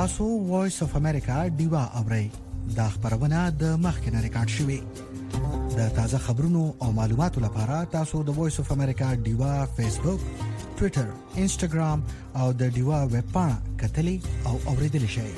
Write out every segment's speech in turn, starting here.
تاسو وایس اف امریکا ډیوا اورئ دا خبرونه د مخکنه ریکارډ شوې د تازه خبرونو او معلوماتو لپاره تاسو د وایس اف امریکا ډیوا فیسبوک ټوئیټر انسټاګرام او د ډیوا ویب پاڼه کتلې او اوریدل شئ.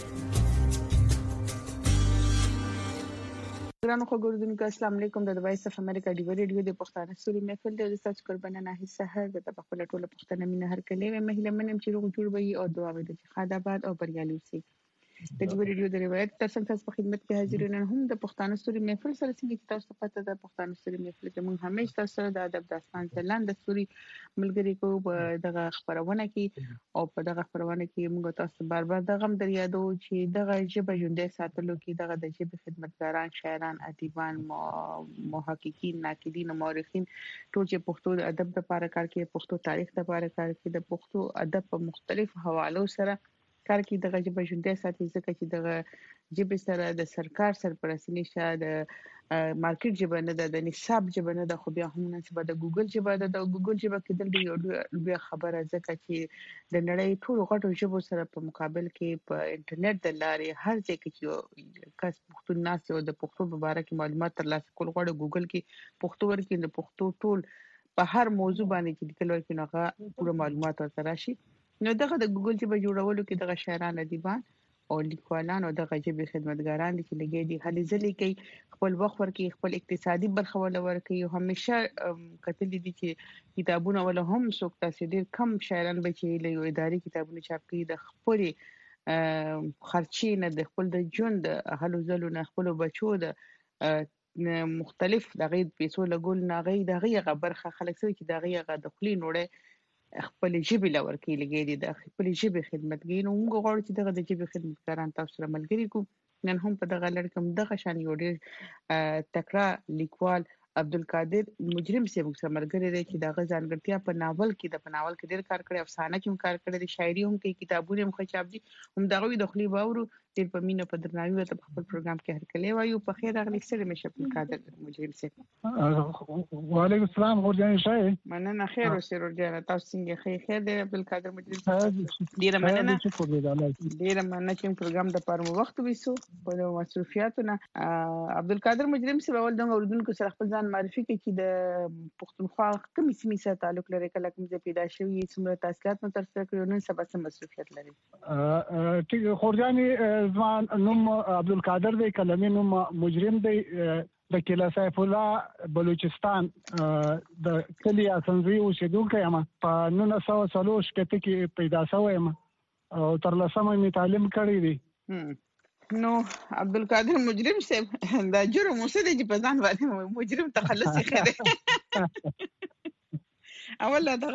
ګرانو خبرونه السلام علیکم د وایس اف امریکا ډیوا ریډیو د پښتانه سوري محفل د تاسو قربانه نه حصہ د خپل ټوله پښتنه مینه هر کله مهله منم چې روغ جوړ وي او دعا وي چې خداباد او بریالي وي. د ډیوا ریډیو د روایت ترڅنګ تاسو په خدمت کې حاضر نن هم د پښتانه سوري محفل سره څنګه تاسو پته د پښتانه سوري محفل چې موږ همیشه تاسو سره د ادب داستان چلند د سوري ملګری کو دغه خبرونه کې او په دغه خبرونه کې موږ تاسو بار دغه دریادو چې دغه ژبه ژوندۍ ساتلو کې دغه د ژبې خدمتګاران شاعران ادیبان محققین ناقدین او مورخین ټول چې پښتو د ادب لپاره کار کوي پښتو تاریخ لپاره کار کوي د پښتو ادب په مختلفو حوالو سره کار کوي دغه ژبه ژوندۍ ساتي ځکه چې دغه ژبه سره د سرکار سرپرستی نشه د مارکیټ ژبه نه د نصاب ژبه نه د خو بیا هم نسبت د ګوګل ژبه د ګوګل ژبه کې د یو بیا خبره ځکه چې د نړۍ ټول غټو ژبو سره په مقابل کې په انټرنیټ د لارې هر ځای کې کس پښتو ناس او د پښتو په اړه کې معلومات ترلاسه کول غواړي ګوګل کې پښتو ورکې د پښتو ټول په هر موضوع باندې چې لیکل ورکې نو هغه پوره معلومات ورته راشي. نو دغه د ګوګل ژبه جوړولو کې دغه شاعران ادیبان او لیکوالان او دغه ژبې خدمتګاران دي چې لګي دي هلي ځلې کوي خپل وخت ورکي خپل اقتصادي برخه ولورکي او همیشه کتل دي چې کتابونه ول هم څوک تاسو ډیر کم شاعران به چې له اداري کتابونو چاپ کوي د خپل خرچي نه د خپل د ژوند هلو ځلو نه خپل بچو د مختلف دغه پیسو لګول نه غي دغه برخه خلک سوي چې دغه د خپل نوړې خپل ژبې لور کې لګي دي د خپل ژبې خدمتګین او موږ غواړو چې دغه د ژبې خدمتګاران تاسو سره ملګری کو نن هم په دغه لړ کې دغه شان یو ډیر تکړه لیکوال عبدالقادر مجرم سي موږ سره ملګری دی چې دغه ځانګړتیا په ناول کې ډیر کار کړی افسانه کې هم کار کړی دی شاعري هم کوي کتابونه هم خچاب دي هم دغه د خلی باورو تیر په مینه په درناوي او په خپل پروګرام کې هر کله وایو په خیر اغلی سره مې عبدالقادر مجرم سي. وعلیکم السلام ورجان شای مننه خیر او سر ورجان تاسو څنګه خیر دی عبدالقادر مجرم سي ډیر مننه چې پروګرام د پاره وخت وېسو په مصروفیاتونه عبدالقادر مجرم سي ول د اوردونکو سره خپل ځان معرفي کوي چې د پښتونخوا کومې سیمې سره تعلق لري کله کوم ځای پیدا شوی څومره تحصیلات مو ترسره کړو نن سبا سم مصروفیت لري. ټیک خورجاني ځوان نوم عبدالقادر دی کلمې نوم مجرم دی د کلا سیف الله بلوچستان د کلی اسنزوی اوسېدونکی یم په 1940 کې پیدا شوی یم او تر لسمه می تعلیم کړی دی. نو عبدالقادر مجرم صاحب دا جرم اوسه دی چې په ځان باندې مجرم تخلص یې خره اوله دا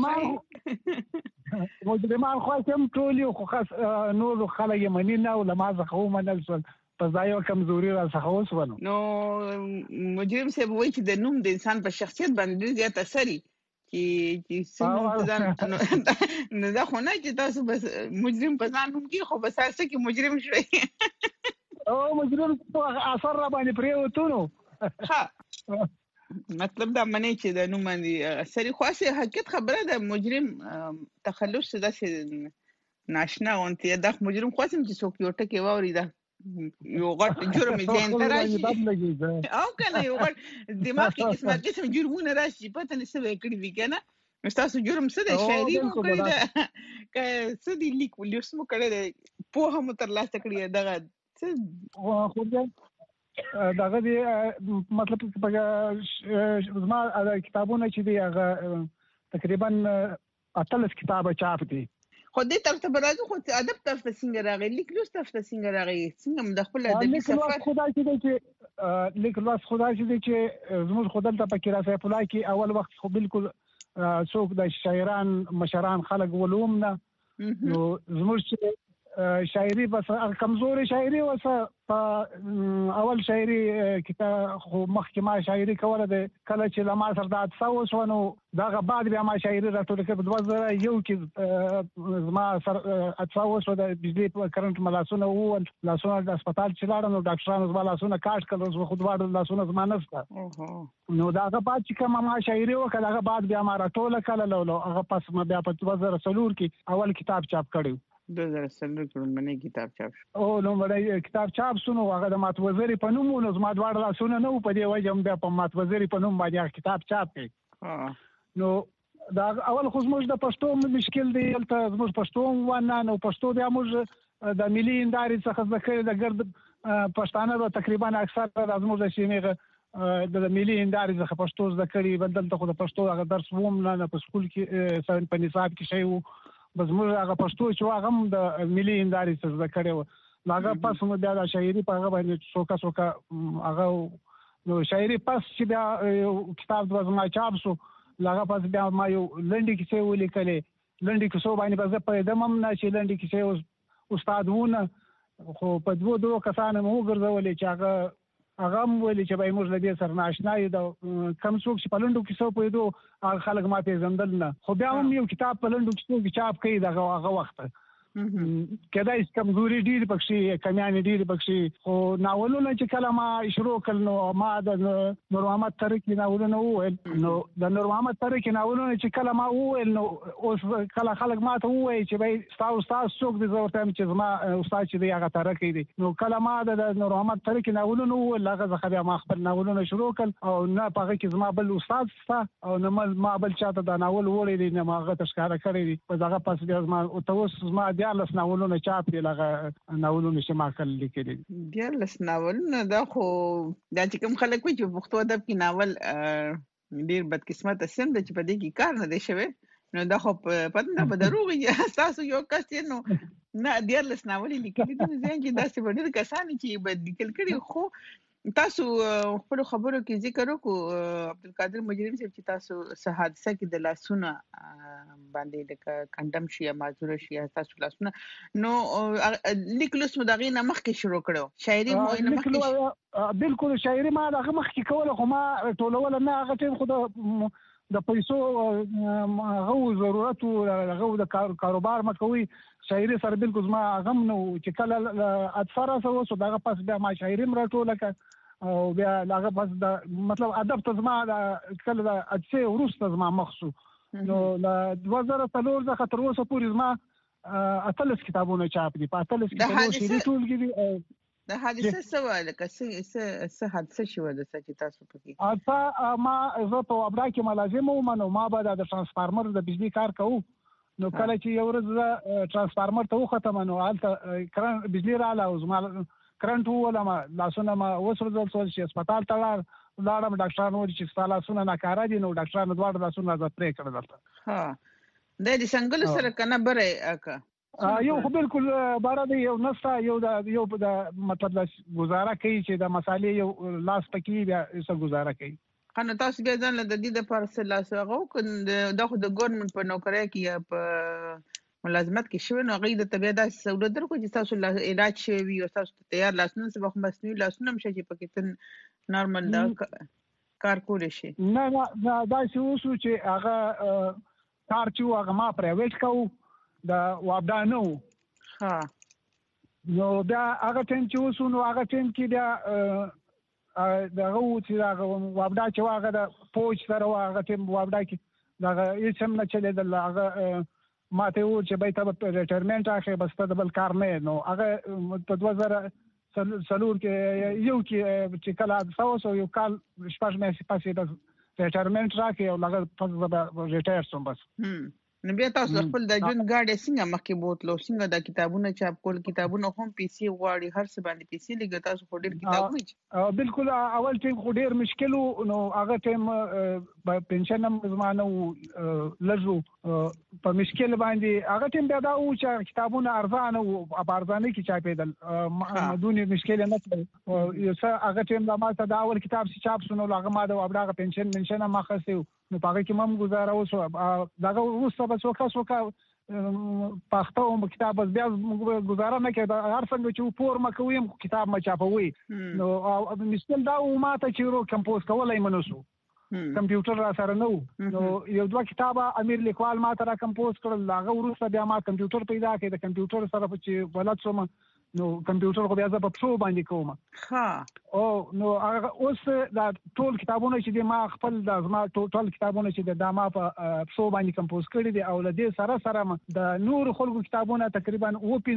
مجرمان خو هم ټول یو خاص نور خلک یې منی نه او لمازه خو منل شو په ځای او کمزوري را څخه وسونه. نو مجرم صاحب وایي چې د نوم د انسان په شخصیت باندې زیات اثر چې څنګه ځان نه دا خو نه چې تاسو بس مجرم په ځان هم کې خو بس تاسو کې مجرم شوي او مجرم په اثر را باندې پریوتونو ها مطلب دا منی چې د نوم باندې سری خاصه حقیقت خبره ده مجرم تخلص داسې ناشنا اونته دا مجرم خاصم چې څوک یو ټکی ووري دا یو غټ جرم ځین تراشي او کنه یو غټ دماغ کې قسم جرمونه راشي پته نه څه وکړي وی کنه تاسو جرم څه د شاعري وکړي دا ک څه دی لیک ولوسمو کړي په هم تر لاس کړی دغه څه خو دغه دی مطلب په زما کتابونه چې دی هغه تقریبا 18 کتابه چاپ دي خو دې طرف ته راځو خو ادب طرف ته څنګه راغی لیک لوست طرف ته څنګه راغی څنګه د خپل ادبي سفر خدای چې لیک لوست خدای چې زموږ خدای ته پکې راځي په لای کې اول وخت خو بالکل څوک د شاعران مشران خلک ولوم نه نو زموږ شاعري بس کمزوري شاعري وسه په اول شاعري کتاب خو مخکې ما شاعري کوله د کله چې لما سره د تاسو ونو دغه بعد بیا ما شاعري راټول کړ په 2001 کې ما سره تاسو د بجلی کرنٹ ملاسونه وو لاسونه د هسپتال چې لاړم نو ډاکټرانو زما لاسونه کاټ کړل زه خود واړو لاسونه زما نسته نو دغه بعد چې کوم ما شاعري وکړه دغه بعد بیا ما راټول کړل هغه پس ما بیا په 2003 کې اول کتاب چاپ کړو 2003 کې باندې کتاب چاپ شو. او نو باندې کتاب چاپ شو، هغه د مات وزيري په نوم نو زما دواړه لاسونه نه په دې وجه هم په مات وزيري په نوم باندې کتاب چاپ کړ. نو دا اول خو زموږ د پښتو مشکل دی، ته زموږ پښتو ونه نو پښتو بیا موږ د ملي هندارې څخه ذکر د ګرد پښتانه تقریبا اکثر د زموږ د سیمې د ملي هندارې څخه پښتو ذکرې بدل ته خو د پښتو هغه درس ووم نه په سکول کې په نصاب کې شی وو، بس موږ هغه پښتو چې هغه هم د ملي هندارې څخه ذکرې و. هغه پس موږ بیا د شاعري په هغه باندې څوکه هغه نو شاعري پس چې بیا کتاب د زما چاپ شو، هغه پس بیا ما یو لنډي کیسې ولیکلې. لنډي کیسو باندې به زه پوهېدم هم نه چې لنډي کیسې استاد وونه، خو په دوه کسانو مو وګرځولې چې هغه هم ویلي چې به موږ له دې سره ناشنا یو، د کم څوک چې په لنډو کیسو پوهېدو هغه خلک ما پېژندل نه. خو بیا هم یو کتاب په لنډو کیسو کې چاپ کوي هغه وخت کېدای شي کمزوري ډېرې پکښې کمیانې ډېرې پکښې، خو ناولونه چې کله ما شروع کړل نو ما د نور محمد ترکي ناولونه وویل. نو د نور محمد ترکي ناولونه چې کله ما وویل نو اوس کله خلک ما ته ووایي چې بھائی ستا استاد څوک دی، زه ورته وایم چې زما استاد چې دی هغه ترکي دی. نو کله ما د نور محمد ترکي ناولونه وویل هغه څخه بیا ما خپل ناولونه شروع کړل، او نه په هغه کې زما بل استاد شته او نه ما بل چاته دا ناول وړی دی، نه ما هغه ته ښکاره کړی دی. په هغه پس بیا زما ته اوس زما 14 ناولونه چاپ دي، هغه ناولونه چې ما کله لیکلي دي. 14 ناولونه دا خو دا چې کوم خلک وایي چې پښتو ادب کې ناول ډېر بدقسمته سم دی چې په دې کې کار نه دی شوی، نو دا خو پته نه به دروغ یې تاسو یو کس یې نو نه 14 ناول لیکلي دي، ځین چې داسې ډېر کسان چې به لیکل کړي. خو تاسو خپل خبرو کې ذکر وکړو عبدالقادر مجرم صاحب چې تاسو حادثه کې د لاسونه باندې د کندم شي یا معذور شي تاسو لاسونه نو لیکلوس مدغې نه مخکې شروع کړو شاعري مو نه مخکې بالکل شاعري ما دغه مخکې کوله، خو ما ټولول نه هغه ټیم خو د پیسو هغه ضرورت او هغه د کاروبار مکوي. شاعري سره بالکل زما غم نو چې کله اطفال سره دغه پس بیا ما شاعري مرټوله ک او بیا هغه پس د مطلب ادب ته زما کله د اجسه ورسته زما مخصو نو د 2003 څخه تر اوسه پورې زما اتلس کتابونه چاپ دي. په اتلس کتابونو کې ټول دي. د حادثه سوال څه حادثه شو د چې تاسو پکې اته ما زه په وبدا کې ملازم وم نو ما به د ترانسفارمر د بجلی کار کوم نو کله چې یو ورځ ترانسفارمر ته وختم نو حالت کرنټ بجلی رااله او زما کرنټ ولما لاسونه ما وسرځل چې هسپتال ته لاړم. ډاکټرانو چې ستا لاسونه ناکاره دي نو ډاکټرانو دواړه لاسونه زه پرې کړل دلته. ها د دې څنګه سره کنه بره اکا یو خو بالکل بار دی یو نستا یو د مطلب د گزاره کوي چې د مسالې یو لاس پکې بیا څه گزاره کوي. خنه تاسو بیا ځان له دې د پارسل لاس هغه د خو د ګورنمنت په نوکری کې یا په ملازمت کې شوی نو غي د طبيعت د سہولت درکو چې تاسو علاج شوی او تاسو تیار لاسونه سبا مصنوعي لاسونه مشه چې پکې تن نارمل دا کار کول شي. نه دا چې اوسو چې هغه کار چې هغه ما پرایویټ کوو دا وابدا نو ها نو بیا هغه ټیم چې اوسو نو هغه ټیم کې بیا دغه چې هغه وابدا چې هغه د پوج سره هغه ټیم وابدا کې دغه هیڅ هم نه چلیدل. هغه ماته و چې به ته ریټایرمنټ اخی بس ته بل کار نه نو هغه په 2000 کې یو کې چې کله تاسو یو کال شپږ میاشتې پاسې د ریټایرمنټ راکې او هغه په ریټایر شوم بس. نو بیا تاسو خپل د جون ګاډي څنګه مخکې بوتلو څنګه د کتابونو چاپ کول کتابونو هم پیسې غواړي هر څه باندې پیسې لګي تاسو خو ډېر کتابونه بالکل اول ټیم خو ډېر مشکل نو هغه ټیم پنشن هم زمانه لږو په مشکل باندې هغه ټیم بیا دا و چې کتابونه ارزانه او په ارزانه کې چاپېدل دونی مشکل نه کړ یو څه هغه ټیم دا ما ته دا اول کتاب چې چاپ شونه هغه ما د وبداغه پنشن ما خسته نو پاره کې مم گزاره اوسه داغه وروسته به څوکا پښتو کتاب بیا گزاره نه کړه هر څنګه چې پور مکویم کتاب ما چاپوي نو مشکل دا و ما ته چې رو کمپوز کولای منوسو کمپیوټر را سره نو یو دوه کتابه امیر لیکوال ما ته را کمپوز کړل هغه وروسته بیا ما کمپیوټر پیدا کړ د کمپیوټر سره چې ولادت سم نو کمپیوټر خو بیا زه په پښو باندې کوم ها او نو هغه اوس دا ټول کتابونه چې د ما خپل د زما ټول کتابونه چې د ما په پښو باندې کمپوز کړي دي او له دې سره د نور خلکو کتابونه تقریبا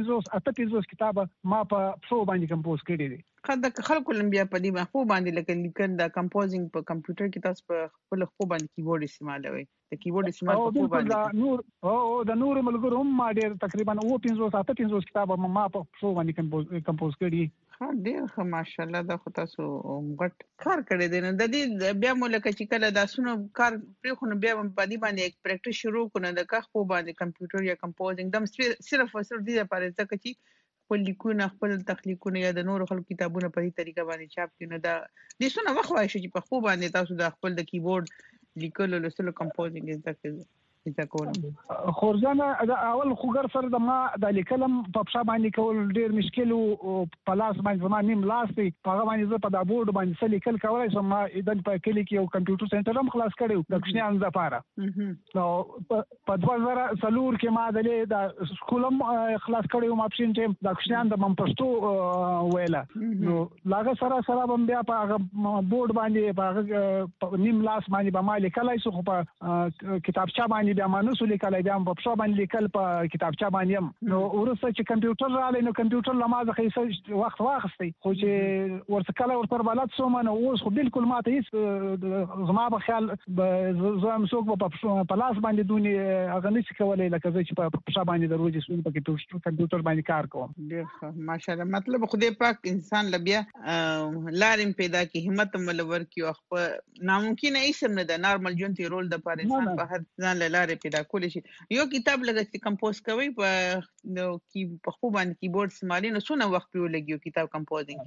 58 کتابه ما په پښو باندې کمپوز کړي دي. خلکو لمبیا په دې خو باندې لکه لیکل د کمپوزینګ په کمپیوټر کې تاسو په خپل خو باندې کیبورډ استعمالوي د کیبورډ استعمال په خو باندې د نور ملګرو هم ما ډېر تقریبا 58 کتابه ما په پښو باندې کمپوز کړي. ها ډېر ښه ماشاءالله دا خو تاسو غټ کار کړی دی. نو د دې بیا مو لکه چې کله دا سونو کار پرې خو بیا په دې باندې پریکټیس شروع کړو د خو باندې کمپیوټر یا کمپوزینګ دم صرف دې لپاره ځکه چې خپل لیکونه خپل تخلیقونه یا د نورو خلکو کتابونه په دې طریقه باندې چاپ کړي. نو دا د سونه وخت وایي چې په خو باندې تاسو د خپل د کیبورډ لیکلو لسلو کمپوزینګ زده کول خورجانه دا اول خوګر سره د ما د لیکلم په پښه باندې کول ډیر مشکل او په لاس باندې زما نیم لاس دی په هغه باندې زه په دا بورډ باندې څه لیکل کولای سم. ما د په کلی کې یو کمپیوټر سنټر هم خلاص کړو د کوچنیانو لپاره. نو په 2004 کې ما د سکولم خلاص کړو ما پښین ټیم د کوچنیانو د پښتو ویله. نو لاګه سره بم بیا په هغه بورډ باندې په نیم لاس باندې به ما لیکلای سو په کتابچه باندې بیا مانوس لیکلای بیا په پښه باندې لیکل په کتابچه باندې. نو ورسته چې کمپیوټر راغلی نو کمپیوټر لمازه خیسه وخت واخستي خو چې ورته بلد سوم نو اوس خو بالکل ماته هیڅ زما په خیال زه هم څوک په لاس باندې دونی هغه نشي کولای لکه زه چې په پښه باندې دروځي سوم په کمپیوټر باندې کار کوم. ډیر ښه ماشاءالله. مطلب خدای پاک انسان لبیا لارم پیدا کی همت ملور کی او ناممکن ایسم نه د نارمل جون تی رول د پر انسان په هر ځان لاره پیدا کولی شي. یو کتاب لګی کمپوز کوي په خو باندې کیبورډ استعمالي نو څونه وخت پیو لګیو کتاب کمپوزینګ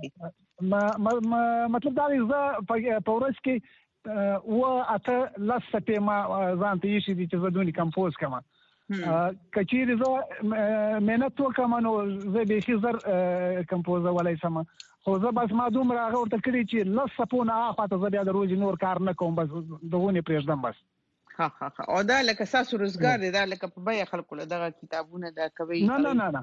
کې؟ مطلب دا زه په ورځ کې و اته لسته ما ځان ته یشي چې زه دونی کمپوز کوم. کچیر زه مهنت وکم نو زه به شي زر کمپوز ولای سم خو زه بس ما دومره هغه ورته کړی چې لسته پونه اخواته زه بیا د روز نور کار نه کوم بس دغونه پرېږدم بس. ها او دا لکه ساسو روزګار دی دا لکه په بیا خلکو له دغه کتابونه دا کوي نه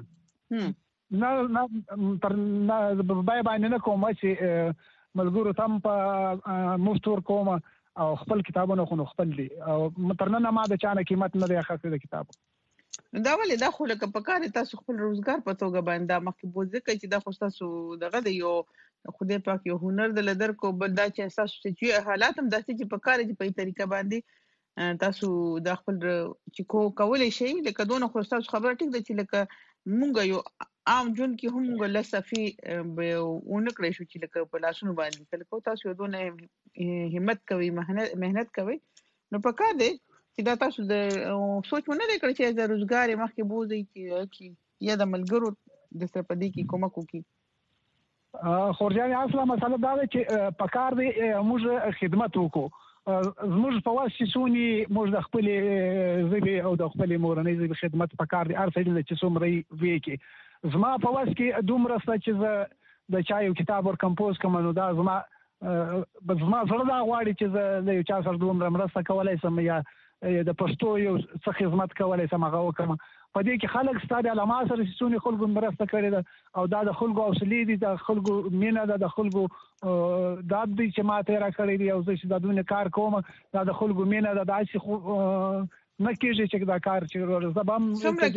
تر بیا باندې نه کوم چې ملګرو تم په مفتور کوم او خپل کتابونه خو خپل دي او ترنه ما د چانه قیمت نه دی اخیسته د کتاب. دا ولې دا خو لکه په کار تاسو خپل روزګار په توګه باندې مخکې بوزه کوي چې دا خو تاسو دغه دی یو خدای پاک یو هنر د لدر کو بل دا چې تاسو چې حالات هم داسې چې په کار دي په طریقه باندې تاسو د خپل چې کولای شي لکه دونه خو تاسو خبره ټیک ده چې لکه مونږ یو عام جون کې هم لسفي به ونکړې شو چې لکه په لاسونو باندې کله تاسو دونه همت کوي مهنت کوي نو په کار دی چې دا تاسو د سوچ مونږ نه کړی چې د روزګار مخکې بوزي چې یا د ملګرو د سپدي کې کومک وکړي. خورجان اصله مسله دا ده چې په کار دی موږ خدمت وکړو. زموږ په واسه سونی موږ د خپل زبې او د خپل مورنۍ زبې خدمت په کار دي ارسل چې څومره وی کې زما په واسه کې دومره چې زه د چا یو کتاب ور کمپوز کوم نو دا زما زړه دا غواړي چې زه د چا سره دومره مرسته کولای سم یا د پښتو یو څه خدمت کولای سم هغه وکم. په دې کې خلک ستاسو علامه سره سونی خلکو مرسته کړي ده او دا د خلکو حوصله دي د خلکو مینه ده د خلکو دا د چې ما ته را کړی دی او زه چې دا دونه کار کوم دا د خلکو مینه ده داسې خو نه کېږي چې دا کار چې زبم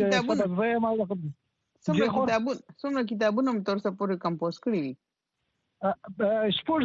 څومره کتابونه هم تر څو پورې کمپوز کړی دي؟ شپږ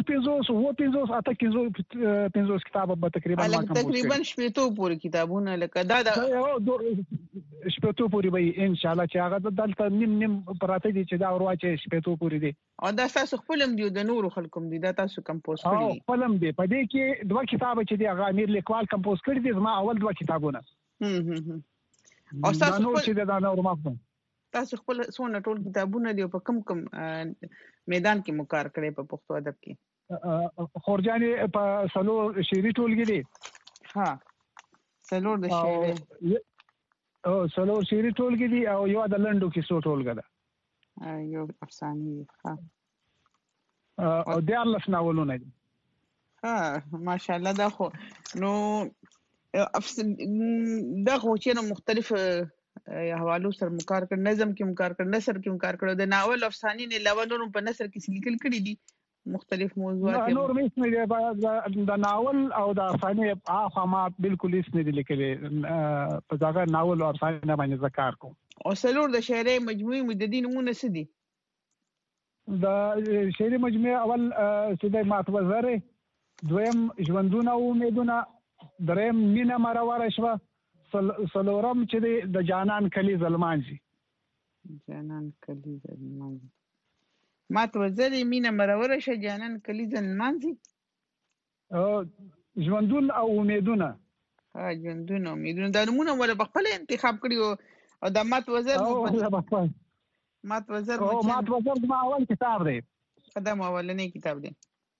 50 کتابه به تقریبا ما کمپوز تقریبا شپږ پورې کتابونه لکه دا شپږ پورې به ان شاء الله چې هغه دلته نیم پراته دي چې دا ورواچې شپږ پورې دي او دا تاسو خپلم دی د نورو خلکو دی دا تاسو کمپوز کړی او خپلم دی په دې کې دوه کتابه چې دی هغه امیر لیکوال کمپوز کړی دي زما اول دوه کتابونه او تاسو نور چې دا نور مخدوم تاسو خپل څونه ټول کتابونه دی په کم میدان کې مکار کړي په پښتو ادب کې؟ خورجانې په سلور شعري ټولګي دي. ها سلور د شعري او سلور شعري ټولګي دي او یو د لنډو کیسو ټولګه ده یو افسانې. ها او دیارلس ناولونه دي. ها ماشاءالله دا خو نو دا خو چې مختلف حوالو سره مکار کړ، نظم کې مکار کړ، نثر کې مکار کړ. د ناول افسانې نه علاوه نور په نثر کې لیکل کړي دي مختلف موضوعات. نور مې د ناول او د افسانې اخوا ما بالکل هیڅ نه دي لیکلي، په ځکه ناول او افسانې باندې ذکر کوم. او څلور د شاعرۍ مجموعې مددي نمونه څه دي؟ د شعري مجموعه اول چې د ماتوزره، دویم ژوندونه او امیدونه، دریم مینه مرور شوه، څلورم چې د جانان کلی زلمانځي. جانان کلی زلمانځي. ماتوزره، مینه مرور شوه، جانان کلی زلمانځي، ژوندون او امیدونه. ژوندون او امیدونه دا نمونه ولا په خپل انتخاب کړی او د ماتوزر ماتوزر ما اول کتاب دی، قدم اولنی کتاب دی.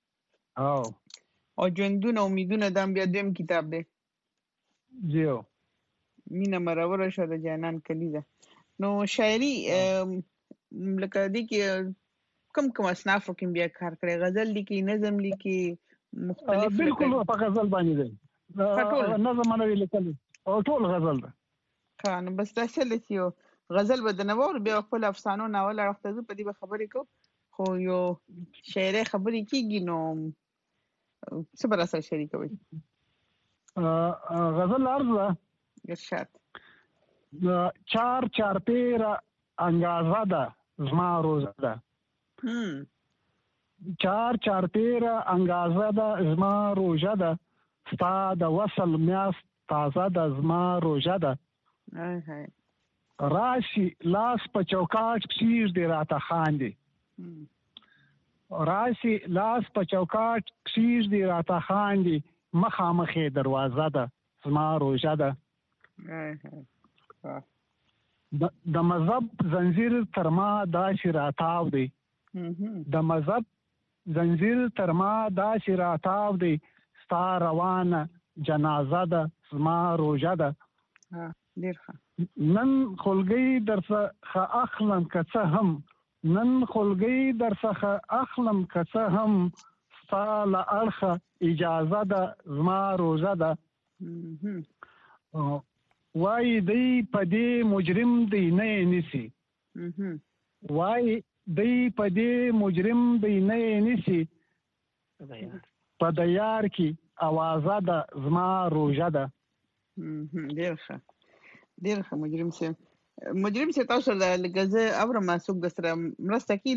او ژوندون او امیدونه دا بیا دویم کتاب دی. جیو. مینه مرور شوه د جانان کلی ده. نو شاعري لکه دې کې کم اصنافو کې بیا کار کړی؟ غزل لیکي، نظم لیکي، مختلف؟ بالکل په غزل باندې دی، نظم نه لیکل او ټول غزل ده. ها نو بس دا څه لیکي غزل به د نوور بیا خپل افسانو ناول راخته زه په دې به خبرې کوم، خو یو شاعري خبرې کیږي نو څه به راسره شریکوي؟ غزل عرض ارشاد. چار پیر انگازه ده زما روزه ده، چار پیر انگازه ده زما روزه ده، ستا د وصل میاست تازه ده زما روزه ده. راشي لاس په چوکاټ کښیږدي راته خاندي، راشي لاس په چوکاټ کښیږدي راته خاندي، مخامخې دروازه ده زما روژه ده. د مذهب زنجیر تر ما داسې راتاو دی، د مذهب زنجیر تر ما داسې راتاو دی، ستا روانه جنازه ده زما روژه ده. ډیر ښه. نن خلګي درڅخه اخلم که څه هم، نن خلګي درڅخه اخلم که څه هم، ستا له اړخه اجازه ده زما روژه ده. وایي دی په دې مجرم دی نه یې نیسي، وایي دی په دې مجرم دی نه یې نیسي، په د یار کې اوازه ده زما روژه ده. ډیر ښه، ډیر ښه. مجرم سي تاسو سره لکه زه اورم څوک د سره مرسته کوي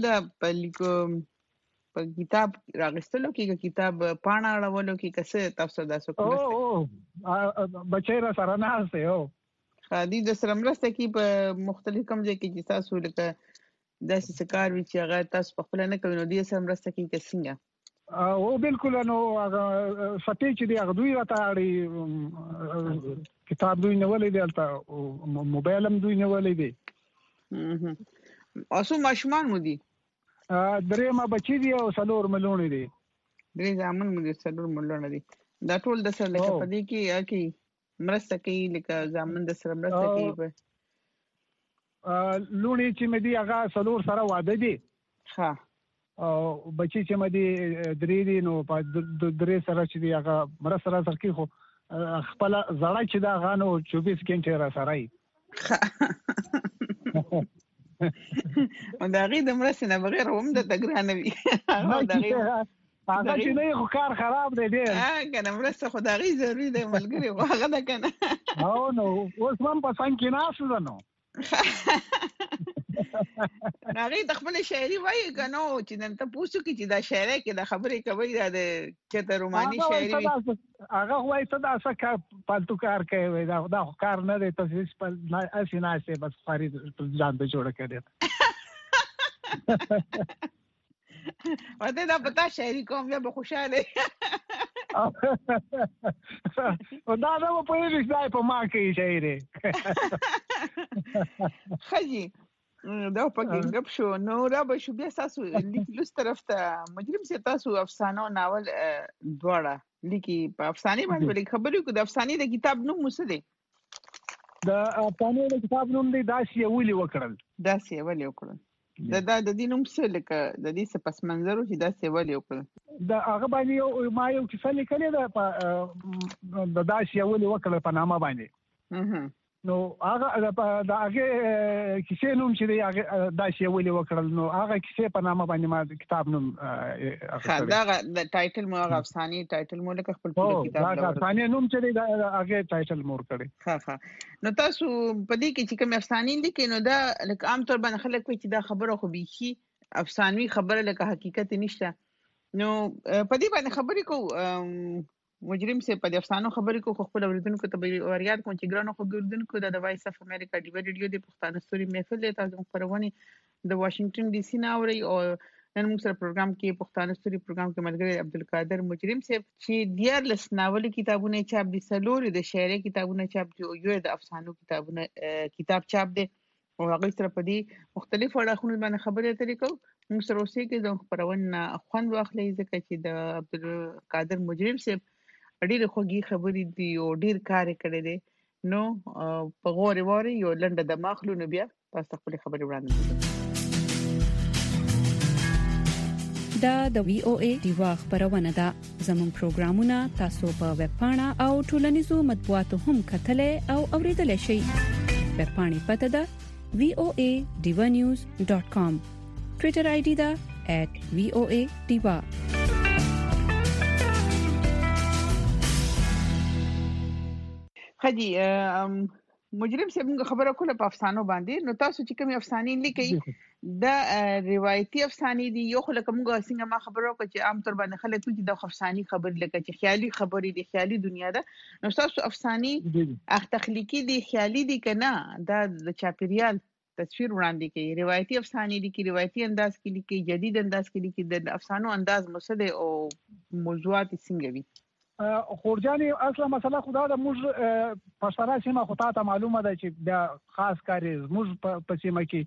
په کتاب راغستلو کې، کتاب پاڼه اړولو کې، که تاسو دا څوک مرسته بچی را سره ناست دی خادي د سره مرسته کوي په مختلف کم ځای کې چې تاسو لکه داسې څه کار وي چې هغه تاسو په خپله نه کوي نو دې سره مرسته کوي که څنګه؟ او بالکل نو هغه فتې چې دی هغه دوی راته اړي، کتاب دوی نیولی دی، هلته موبایل هم دوی نیولی دی. او څو ماشومان مو دي؟ 3 بچي دي او 4 ملوڼې دي. 3 زامن مو دي، 4 ملوڼې دي. دا ټول د سره لکه په دې کې مرسته کوي، لکه زامن د سره مرسته کوي؟ لوڼې چې مې دي هغه 4 سره واده دي، ښه. او بچي چې مې دي 3 دي، نو په 3 سره چې دي هغه مرسته را سره کوي، خو خپل زړه چې دا هغه نو 24 ګنټې را سره وي. او د هغې د مرستې نه بغیر هم درته ګرانه وي. هغه چې نه خو کار خراب دی ډېر، که نه مرسته خو د هغې ضروري دی ملګري، خو هغه ده که نه. او نو اوس هم په څنګ کې ناست ده نو هغې د خپلې شاعري وایي که نو چې نن تپوس وکړي چې دا شاعري کې دا خبرې کوي دا د چېرته روماني شاعري وي؟ هغه خو وایي ته دا څه پالتو کار کوي، دا خو کار نه دی، ته هسې ناست یې بس خواري ځان ته جوړه کړې ده. ورته دا په تا شاعري کوم بیا به خوشحاله دا نه به پوهېږي چې دا په ما کوي شاعري. ښه جي، دا پکې ګپ شو. نو را به شو بیا ستاسو لیکلوس طرف ته مجرم صاحب، تاسو افسانه او ناول دواړه لیکي، په افسانې باندې به خبرې وکړو. د افسانې د کتاب نوم مو څه دی؟ د افسانې د کتاب نوم دی داسې یې ولې وکړل. داسې یې ولې وکړل. د دې نوم څه لکه د دې څه پس منظر و چې داسې یې ولې وکړل؟ د هغه باندې ما یو کیسه لیکلې ده، د داسې یې ولې وکړل په نامه باندې. نو هغه د هغه کیسې نوم چې دی هغه داسې ویلي وکړل نو هغه کیسې په نامه باندې ما کتاب نوم دا د ټایټل مو هغه افسانې ټایټل مو لکه خپل ټول کتاب دا افسانې نوم چې دی هغه ټایټل مور کړی. ها نو تاسو په دې کې چې کوم افسانې لیکي نو دا لکه عام طور باندې خلک کوي چې دا خبره خو بيخي افسانوي خبره لکه حقیقت نشته. نو په دې باندې خبرې کو مجرم سے په افسانو خبرې کو خپل اوریدونکو ته وریاد کوم چې ګرانو خو ګردونکو د وایس اف امریکا ډي ریډیو د پښتانه ستوري محفل ته تاسو خبرونه د واشنگټن ډي سي ناوړي او نن موږ سره پروګرام کې پښتانه ستوري پروګرام کې ملګری عبدالقادر مجرم سے چې ډیر لسناول کتابونه چاپ دي سلوري د شعري کتابونه چاپ دي او یو د افسانو کتابونه کتاب چاپ دي او هغه سره په دې مختلف اړخونو باندې خبرې اترې کوو. موږ سره اوسې کې د خبرونه خوند واخلې ځکه چې د عبدالقادر مجرم سے ډېر خوږی خبرې دي او ډېر کار کړی دی. نو په غور واره یو لنډه د ماخلو نو بیا تاسو خپل خبرې وړاندې کړئ. دا د وی او ای دیوا خبرونه ده. زموږ پروګرامونه تاسو په ویب پاڼه او ټولنیزو مطبوعاتو هم کتلای او اوریدلای شئ. ویب پاڼې پته ده voanews.com. ټوئیټر آی ډي ده @voadiva. خدي مجرم صاحب موږ خبره کوله په افسانو باندې. نو تاسو چې کوم افسانې لیکي دا روایتي افسانې دي یو خلک موږ څنګه ما خبرو کوي چې عام طور باندې خلک چې د افسانې خبر لکه چې خیالي خبرې دي خیالي دنیا ده. نو تاسو افسانې اخ تخلیقي دي خیالي دي کنه دا د چاپیریال تصویر وړاندې کوي. روایتي افسانې دي کې روایتي انداز کې لیکي جدید انداز کې لیکي د افسانو انداز مسده او موضوعات څنګه وي. خورجاني اصله مسله خدا د موږ پښتانه سیمه خو ته معلومه ده چې بیا خاص کاری موږ په سیمه کې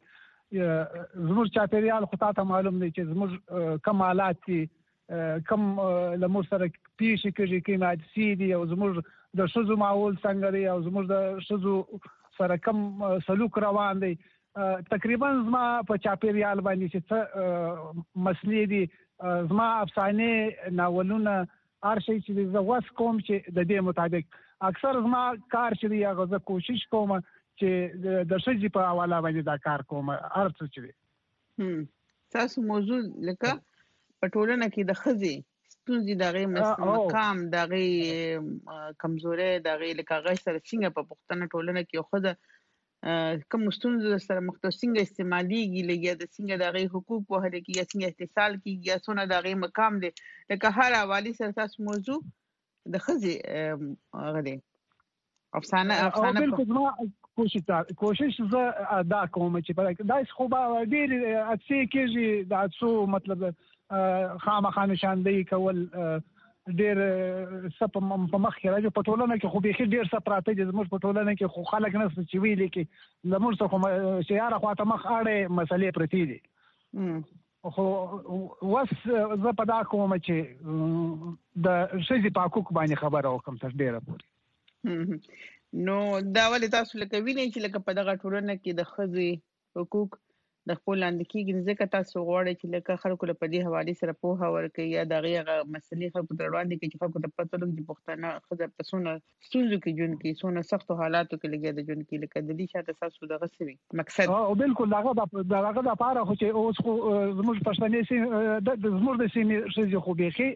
زموږ چاپیریال خو ته معلوم دی چې زموږ کمالات دي کم لمر سره پیښې کېږي کې مادي دي او زموږ د شذو ماحول څنګه دی او زموږ د شذو سره کم سلوک روان دی. تقریبا زما په چاپیریال باندې چې مسلې دي زما افسانې ناولونه ارشي چې زه واس کوم چې د دې مطابق اکثر زما کار چې دی هغه زه کوشش کوم چې د شذې په حواله باندې دا کار کوم ارڅ چې دی. تاسو موضوع لکه په ټولنه کې د خزي ستونزې دغه مقام دغه کمزوري دغه لکه غي سره څنګه په پښتنه ټولنه کې خوده کوم ستونزې سره مختصنګ استعماليږي لګیا د څنګه دغه حقوق په هله کې یا څنګه اتصال کې یا څونه دغه مقام دی لکه هر حواله سره تاسو موضوع د خزي غدي افسانه بالکل ما کوشش زه ادا کوم چې دا خو به ډېر اڅې کېږي دا څو مطلب خامخا نشاندهي کول ډېر سپ په مخ کې راځي په ټولنه کې خو به ډېر سپ راته چې زموږ په ټولنه کې خو خلک نه چې ویلي کې زموږ څخه شیاره خواته مخ اړه مسلې پرتی دي خو وس زه په دا کوم چې د شذې په حقوق باندې خبره وکم تر ډیره پورې. نو دا ولې تاسو لکه وینئ چې لکه په دغه ټولنه کې د ښځې حقوق د خپل لاندې کېږي ځکه تاسو غواړئ چې لکه خلکو له په دې حوالې سره پوهه ورکړي یا دغه مسلې خلکو ته وړاندې کړي چې خلکو ته پته ولګي چې پښتانه ښځه په څونه ستونزو کې ژوند کوي څونه سختو حالاتو کې لګیا د ژوند کې لکه د دې شاته تاسو دغه سوي مقصد او بالکل دغه د لپاره خو چې اوس خو زموږ پښتنې زموږ د سیمې ښځې خو بيخي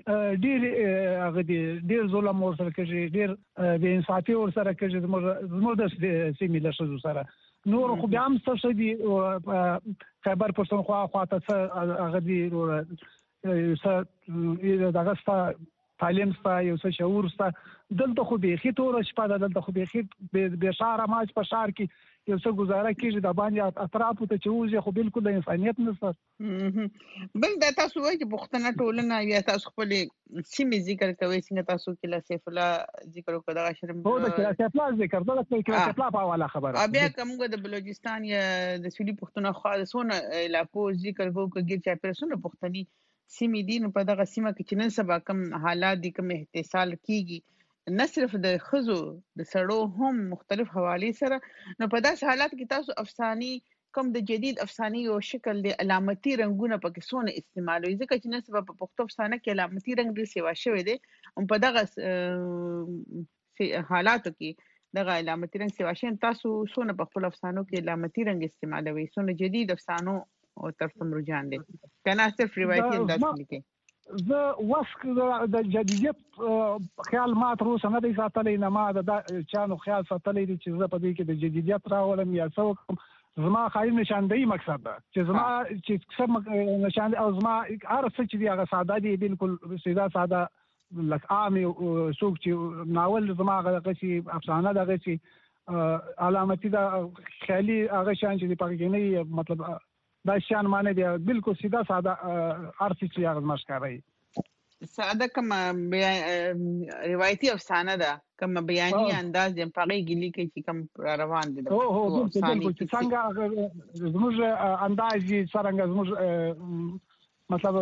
ډېر ظلم ورسره کوي ډېر بې انصافي ورسره کوي زموږ د سیمې له ښځو سره نور خو بیا هم څه دي خبر پښتونخوا خواته څه هغه دي دغه تعلیم ستا یو څه شعور ستا دلته خو بيخي توره شپه ده دلته خو بيخي به شهر ماج په شهر کې یو څه گزاره کیږي د باندې اطرافو ته چې وځي خو بالکل د انسانيت نشته. بل دا تاسو وایي چې پښتنه ټولنه یا تاسو خپل سیمې ذکر کوي څنګه تاسو کې لا سیف الله ذکر وکړه دا شرم هو د سیف الله ذکر دا سیف الله په حواله خبره بیا کومه د بلوچستان یا د سویلي پښتونخوا سونه علاقو ذکر وکړي چې پرسونه پښتني سیمې دي نو په دغه سیمه کې چې نن سبا کوم حالات دي کوم اتصال کیږي نه صرف د خزو د سړو هم مختلف حواله سره نو په داس حالات کې تاسو افساني کوم د جدید افساني او شکل د علامتي رنگونه پکې سونه استعمالوي ځکه چې نن سبا په پښتو افسانه کې علامتي رنگ ډیر سیوا شوی دی او په دغه حالاتو کې دغه علامتي رنګ سیواشین تاسو سونه په خپل افسانو کې علامتي رنګ استعمالوي سونه جدید افسانو او طرف رجحان دي کنه صرف روایتي انداز لیکي زه وسک د جدیدیت خیال ما تر اوسه نه دی ساتلی نه ما د چانو خیال ساتلی دي چې زه په دې کې د جدیدیت راولم یا څه زما خایي نشاندهي مقصد ده چې زما چې څه نشاندهي او زما هر څه چې دی هغه ساده دي بالکل ساده لکه عامي څوک چې ناول زما هغه چې افسانه دغه چې علامتي دا خیالي هغه شان چې په کې نه مطلب دا شان معنی دی بالکل ساده هر څه چې هغه مشکاري ساده کوم روایتي افسانه ده کوم بیاني انداز د پاغي ګلی کې چې کوم روان دي بالکل څنګه زموږ انداز څنګه زموږ مطلب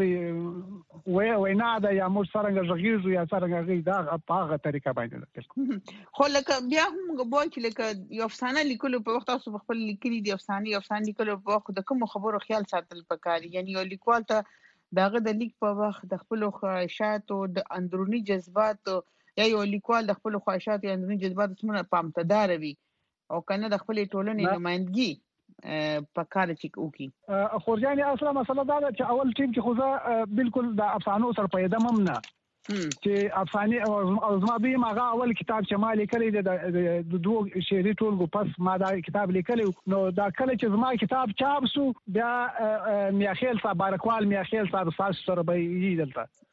هغه وینا ده یا موږ څنګه ژغیږو یا څنګه غي دا په هغه طریقه باندې خو لکه بیا هم غوښ چې لکه یو افسانه لیکلو په وخت تاسو خپل لیکلي دي افسانه لیکلو په وخت د کوم خبرو خیال ساتل پکاري یعنی یو لیکوال ته داغه د لیک په وخت د خپل خواهشات او د اندرونی جذبات یا یو لیکوال د خپل خواهشات او اندرونی جذبات څخه پامتدار وي او کنه د خپل ټولنې نمائندګي په کار چې وکي خورجاني اصله مسله دا چې اول ټیم چې خو بالکل د افسانو سره پیدا ممنه چې افسانه او زما به ما اول کتاب چې ما لیکلی د دوه شعري ټولګو پس ما دا کتاب لیکلی نو دا کله چې زما کتاب چاپ شو بیا میاخیل صاحب بارکوال میاخیل صاحب تاسو سره به یې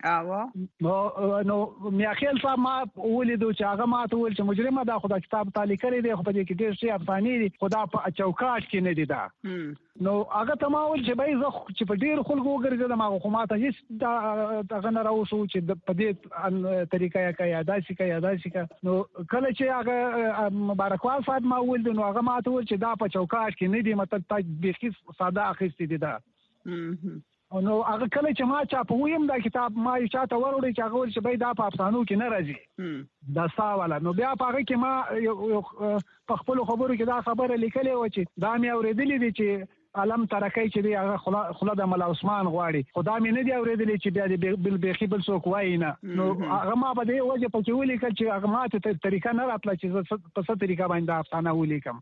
دلته نو میاخیل صاحب ما ولیدو چې هغه ما ته ویل چې مجرمه دا خدای کتاب تعالی کړی دی خو په دې کې ډېر شي افسانې دي خدا په چوکاټ کې نه دي دا نو هغه ته ما ویل چې به زه چې په ډېر خلکو وګرځیدم هغه خو ما ته هیڅ هغه نه راوښو چې په دې طریقه یا داسې کا نو کله چې هغه مبارکوال صاحب ما ویل نو هغه ما ته ویل چې دا په چوکاټ کې نه دي مطلب تا بیخي ساده اخیستې دي دا نو هغه کله چې ما چا په ویم دا کتاب ما یې چاته وروړي چې هغه چې به دا په افسانو کې نه راځي دا ساواله نو بیا په هغه کې ما په خپل خبرو کې دا خبره لیکلې و چې دا مې اورېدلې دي چې علم ترکای چې دی هغه خلا د ملا عثمان غواړي خدا مې نه دی اورېدلې چې بیا د بل بل څوک وایي نه نو هغه ما په دې وجه په کې ولیکل چې هغه ماته طریقه نه راتله چې په څه طریقه باندې افسانه ولیکم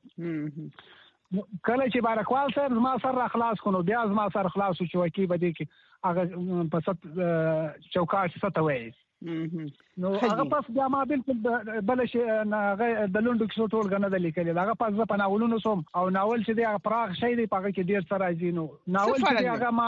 کله چې بارکوال صاحب ما سره خلاص کونو بیا ما سره خلاص شو چې بده کې هغه په ست چوکاټ ست وایي نو هغه پس بیا ما بالکل بل شي د لوندو کې ټول غنه د لیکل هغه پس په ناولونو سوم او ناول چې دی پراخ شي دی په کې ډیر سره راځي نو ناول چې هغه ما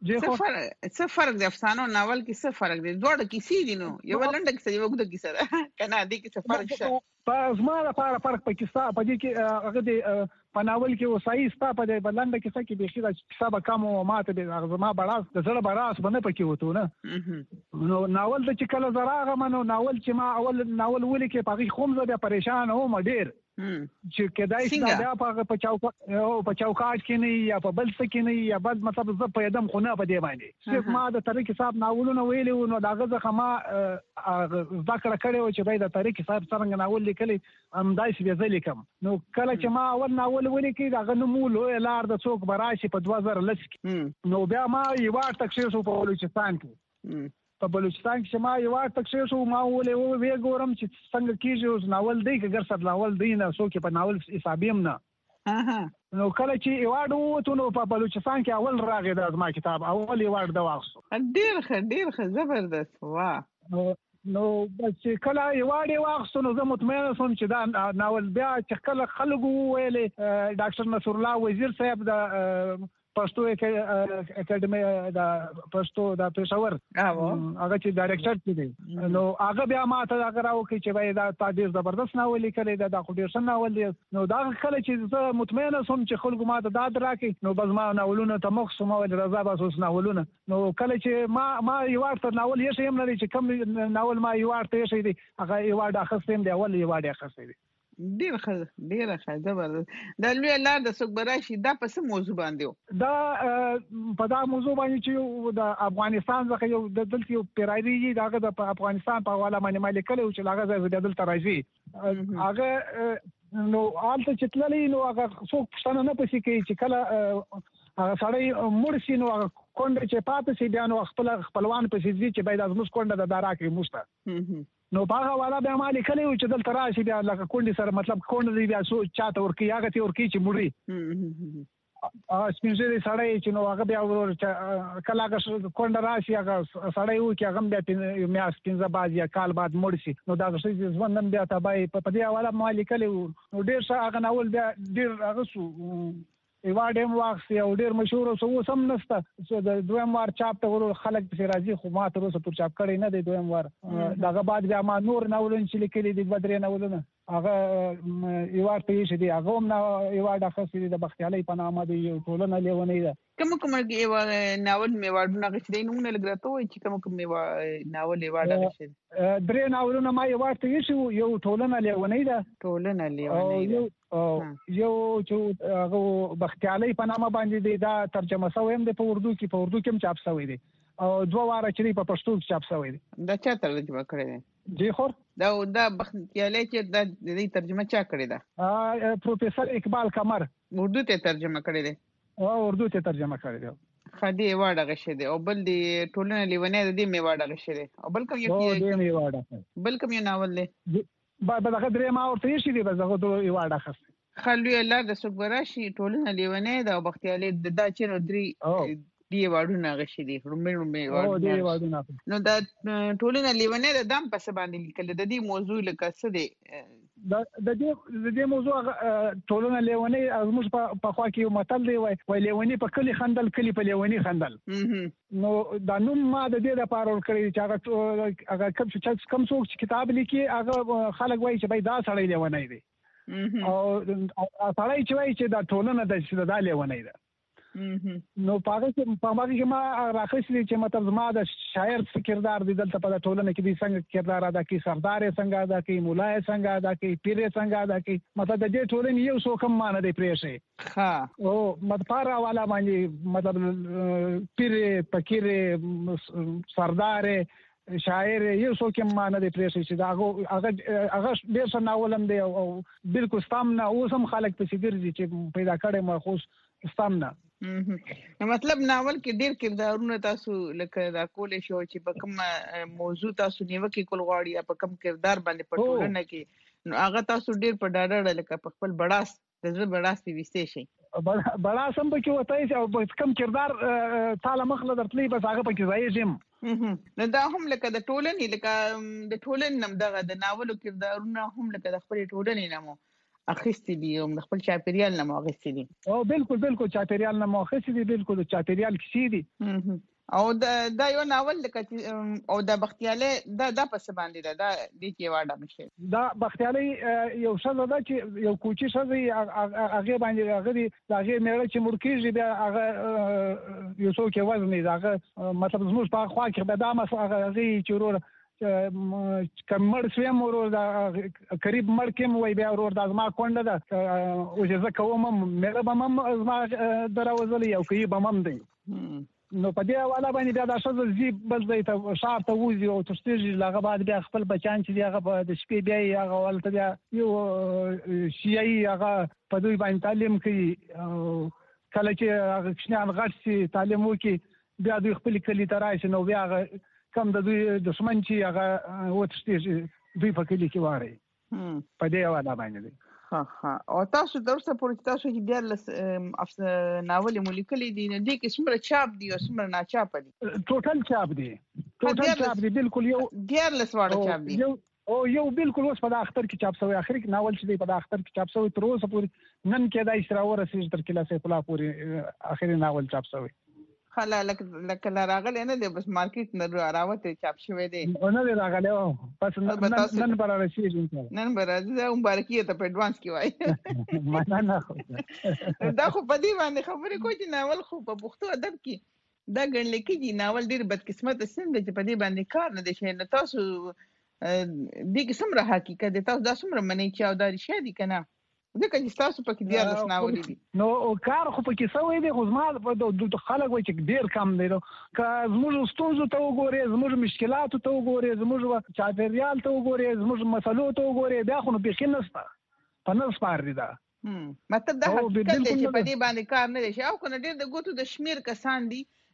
څه فرق دی افسانو ناول کې څه فرق دی دوړ کې سي دي نو یو لنډ کې سړي وګړو کې سره کنه دې کې څه فرق شته په زما لپاره فرق پاکستان په دې کې هغه دی په ناول کې وسایي ستا په دې بلند کې څه کې به خیره حساب کم او ماته به زما براس د زړه براس باندې پکې وته نه نو ناول د چې کله زراغه منو ناول چې ما اول ناول ولې کې پغې خوم زه بیا پریشان وم ډیر چې کدای شي دا په چوکاټ کې نه یا په بل څه کې نه یا بد مطلب زه په یدم خو نه په دې باندې صرف ما د طریق صاحب ناولونه ویلي نو دا غزه ما ذکر کړو چې باید د طریق صاحب څنګه ناول لیکلی همدای شي به لیکم نو کله چې ما اول ناول ولیکي دا غنمو لوی لار د څوک براشي په 2010 کې نو بیا ما یو تکشیر شو په بلوچستان کې په بلوچستان کې ما یو تکشیر شو ما ولې وی ګورم چې څنګه کیږي ناول دی که ګرځد ناول دی نه څوک په ناول حسابیم نه نو کله چې ایوارډ وته نو په بلوچستان کې اول راغی د ما کتاب اول ایوارډ دا واخصو ډیر زبردست واه نو چې کله ایوارډ واخصو نو زه مطمئن شوم چې دا ناول بیا چې کله خلکو ویلې ډاکټر نصر الله وزیر صاحب د پښتو اکیډمي د پښتو د پېښور هغه چې ډایرکټر دی نو هغه بیا ما ته هغه راوکړي چې وای دا تا ډېر زبردست ناول لیکلی دا خو ډېر ښه ناول دی نو دا کله چې زه مطمئن شوم چې خلکو ما ته داد راکړي نو بس ما ناولونه ته مخ شوم او رضا بس اوس ناولونه نو کله چې ما یوارډ ته ناول یې شم نه چې کم ناول ما یوارډ ته شي دی هغه یوارډ اخستم دی اول یوارډ اخستم دی ډیر ښه زبردست د لوی لار د څوک براشي دا په څه موضوع باندې دا په دا موضوع باندې چې د افغانستان څخه یو د دلته یو پیرایي دغه د افغانستان په حواله باندې مالک کړو چې هغه ځای دلته راځي هغه نو آلته چې تللی نو هغه څوک پښتنه نه پسې کوي چې کله هغه سړی مړ شي نو هغه کونډه چې پاتې شي بیا نو خپلوان پسې ځي چې باید از موږ کونډه د دارا کې موسته نو باغه والا به مالي کله چې دلته راشي بیا لکه کونډي سره مطلب کونډي بیا سو چاته ورکی هغه ته ورکی چې مړی سپینځري سړی چې نو هغه بیا کله هغه کونډه راشي هغه سړی وو چې هغه بیا میاس 15 بعد یا کال بعد مړ شي نو دا څه ځوانن بیا تبای په دې حواله مالي کله نو ډیر څه هغه ناول بیا ډیر هغه سو ایواډم واکس یو ډیر مشهور او سم نسته چې د دویم وار چاپ ته ور خلک په راځي خو ما تر اوسه پر چاپ کړی نه دی دویم وار دغه بعد بیا ما نور ناولن چې لیکلي دي بدرې ناولونه هغه ایواډ ته یې دي هغه هم ایواډ اخیستي د بختیالي په نامه دی یو ټولنه لیونی ده کوم ناول میواډونه غشري نومونه لګرته وي چې کوم ناول ایواډ غشري درې ناولونه ما ایواډ ته یې یو ټولنه لیونی ده یو چې هغه بختیالي په نامه باندې دی دا ترجمه شوی هم د په اردو کې هم چاپ شوی دی او 2 واره چې په پښتو کې چاپ شوی دی دا چا ترجمه کړی دی جی خور دا بختیالي چې د دې ترجمه چا کړی ده پروفیسور اقبال قمر اردو ته ترجمه کړی دی اردو ته ترجمه کړی دی خدي ایواډ غشي دی او بل دی ټولنه لیونه د دې میواډ غشي دی او بل کوم یو ناول دی دغه درې ما ورته یې شي دی دغه دوه ایواډ اخیست خلوی الله د سګوراشي ټولنه لیونه دا بختیالي د چې درې دی ایواډونه غشي دی رومې نو دا ټولنه لیونه د دم پس باندې لیکل د دې موضوع لکه څه دی د دې موضوع ټولنه لیونی موږ په خوا کې یو متل دی وای لیونی په کلی خندل کلی په لیونی خندل نو دا نوم ما د دې لپاره ورکړی چې هغه کم څوک چې کتاب لیکي هغه خلک وایي چې دا سړی لیونی دی او سړی چې وایي چې دا ټولنه د لیونی ده نو په هغه ما راخصلی چې مطلب ما د شاعر کردار دی دلته په ټولنه کې د څنګه کردار ادا کوي سردار څنګه ادا کوي مولا څنګه ادا کوي پیر څنګه ادا کوي مطلب د دې ټولنې یو څو کم معنی دی پرېښي ها او مدپارا والا باندې مطلب پیر فقیر سردار شاعر یو څو کم معنی دی پرېښي چې دا هغه ډېر څه ناولم دی او بالکل ستامنه اوس هم خلک پسې ګرځي چې پیدا کړي مخصوص ستامنه مطلب ناول کې ډېر کردارونه تاسو لکه دا کولې شو چې په کوم موضوع تاسو نیوکه کول غواړي یا په کوم کردار باندې په ټولنه کې نو هغه تاسو ډېر په ډاډه لکه په خپل بڑاس د زړه بڑاس ویستې شي بڑاس هم پکې وتاي او په کوم کردار تعالی مخله درتلې بس هغه پکې ځای جیم نو دا هم لکه د ټولنې نم دغه د ناولو کردارونه هم لکه د خپل ټولنې نمو اخیستی دي او خپل چاپیریال نه ماخستی دي او بالکل چاپیریال نه ماخستی دي بالکل چاپیریال کسی دي او دا یو ناول لکه او د بختیالي دا پس باندې دا د کې واډه مشه دا بختیالي یو څه دا چې یو کوچی څه هغه باندې هغه دغه مېړه چې مرکیږي بیا هغه یو څو کې وزن دی هغه مطلب زموږ په خوا کې به دا مسله هغه چې ورور کمر سویم ورور دا قریب مړ کېم وای بیا ورور د ازما کونډه ده او چې زه کوم مېړه به مم ازما دروازلې او کوي به مم دی نو په دې حواله باندې بیا دا څه زی بل ځای ته شهر ته وځي او تشتېږي هغه بعد بیا خپل بچان چې هغه په د شپې بیا هغه ولته بیا یو شیعي هغه په دوی باندې تعلیم کوي کله چې هغه کښنیان غټ شي تعلیم وکړي بیا دوی خپل کلي ته راشي نو بیا هغه کم د دوی دشمن چې هغه وتشتي دوی په کلی کې واره په دې حواله باندې ها او تاسو درسته پورې تاسو چې ډېر ناول مولیکلي دي نه دي کې څومره چاپ دي او څومره نه چاپ دي ټوټل چاپ دي بالکل یو ډېر لسواړه چاپ دي او یو بالکل اوس په اختر کې چاپ شوی اخر کې ناول چې په اختر کې چاپ شوی تر اوسه پورې نن کې دا اشاره ورسېږي تر کله سه پلا پورې اخري ناول چاپ شوی خلا لکه راغلی نه دی بس مارکیټ نه راوته چاپ شوی دی نه دی راغلی بس نن به راشي نن به راځي مبارکي ته په اډوانس کې وای مننه دا خو په دې باندې خبرې کوي چې ناول خو په پښتو ادب کې دا ګڼل کېږي ناول ډېر بدقسمت څنګه چې په دې باندې کار نه دی شي نو تاسو دې کې څومره حقیقت دی تاسو دا څومره منئ چې او دا رښتیا دي که نه ځکه چې تاسو پکې دیارلس ناولې دي نو کار خو پکې سوی دی خو زما خلک وایي چې ډېر کم دی که زموږ ستونزو ته وګورې زموږ مشکلاتو ته وګورې زموږ چاپېریال ته وګورې زموږ مسلو ته وګورې بیا خو نو بیخي نشته په نه سپار دي دا مطلب دا حقیقت دی چې په دې باندې کار نه دی شي او که نه ډېر د ګوتو د شمېر کسان دي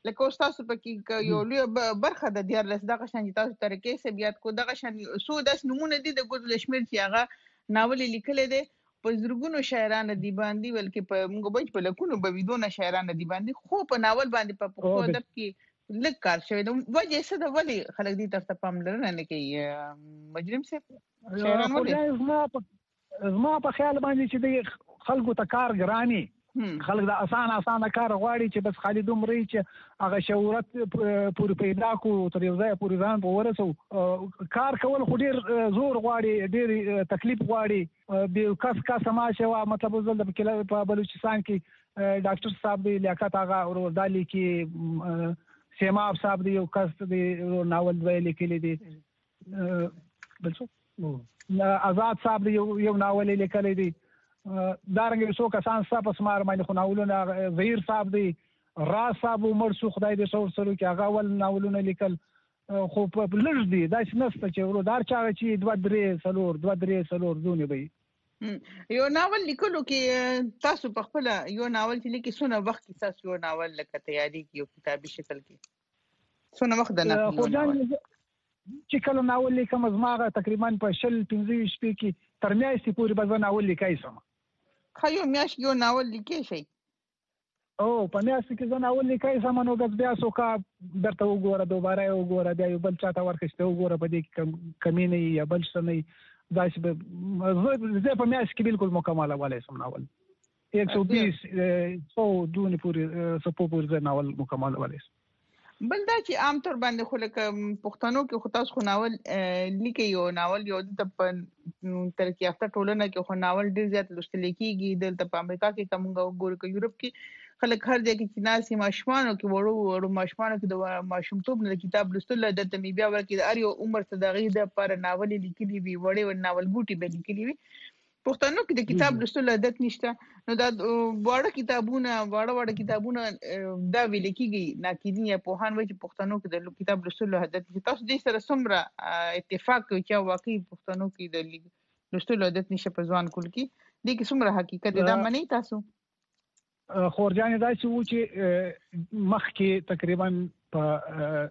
لکه تاسو پکې یو لوی برخه د 14 دغه شان تاسو ترکه سه بیا کو دغه شان سو داس نمونه دي د ګل شمیر چې هغه ناول لیکل دي په زرګونو شاعرانو دی باندې ولکه په موږ په لکونو بویدونه شاعرانو دی باندې خو په ناول باندې په پښتو ادب کې لږ کار شوی د وجه څه د ولي خلک دي تر ته پاملرنه نه کوي مجرم صاحب شاعران ولې زما په خیال باندې چې د خلکو ته کار ګرانی خلک د اسانه کار غواړي چې بس خالي دومره چې هغه شهرت پوری پیدا کو تر یو ځای پوری ځان په ورسو کار کول خو ډیر زور غواړي ډیر تکلیف غواړي به کس ما شوا مطلب زل په بلوچستان کې ډاکټر صاحب دی لیاقت هغه ورودالي کې سیماب صاحب دی یو کس دی ناول ویل لیکلی دی بل څه آزاد صاحب دی یو ناول لیکلی دی دارنګ څو کسان صاحب اسمار باندې خو ناولونه زهیر صاحب دی راز صاحب عمر شو خدای دې سور سره کې هغه ول ناولونه لیکل خو په لږ دی دا نسته چې ورودار چا چې 2-3 سلور دونی به یو ناول لیکلو کې تاسو په خپل یو ناول چې لیکي سونه وخت کې تاسو یو ناول لکه تیاری کې یو کتابي شکل کې سونه وخت د نه چې کله ناول لیکم زماغه تقریبا په 15 شپې کې تر میاشتې پورې به ناول لیکای سم خو یو میاشت یو ناول لیکي شي او په میاشت کې زه ناول لیکای سم نو غږ بیا سوکا درته وګوره دوباره وګوره بیا یو بل چاته ورکشته وګوره په دې کې کمی نه یا بل څه نه دا چې زه په میاشت کې بالکل مکمل والے سم ناول 120 دونی پورې ناول مکمل والے بل دا چې عام طور باندې خو لکه پښتنو کې خو تاسو خو ناول لیکي یو ناول یو د ترقی یافته ټولنه کې خو ناول ډیر زیات لوستل کیږي دلته په امریکا کې کومه ګورو کې یورپ کې خلک هر ځای کې چې ناسي ماشومان کې وړو ماشومان کې د ماشومتوب نه کتاب لوستل د تمې بیا ورکې د اړ یو عمر ته دغه د پر ناول لیکلي وي وړي ناول بوټي به لیکلي وي پښتنو کې د کتاب لوستل عادت نشته نو دا وړه کتابونه دا ویل کېږي ناکیدین یا په هان وجه پښتنو کې د کتاب لوستل عادت تاسو دې سره څومره اتفاق کوي چې واقعي پښتنو کې د لوستل عادت نشه په ځوان کول کې دې کې څومره حقیقت دا منی تاسو خورجان دا چې و چې مخکې تقریبا په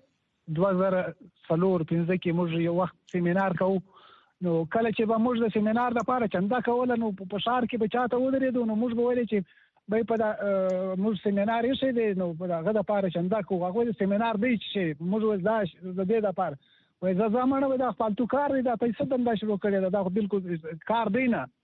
2015 کې موږ یو وخت سیمینار کوو نو کله چې به موږ د سیمینار لپاره چنده کوله نو په شهر کې به چاته ودرېدو نو موږ به ویل چې به په موږ سیمینار یې شه دی نو په هغه لپاره چنده کوو هغه د سیمینار دی چې موږ دا د دې لپاره وای زمانه به دا فالتو کار دی دا پیسې دنده شروع کړی دا بالکل کار دی نه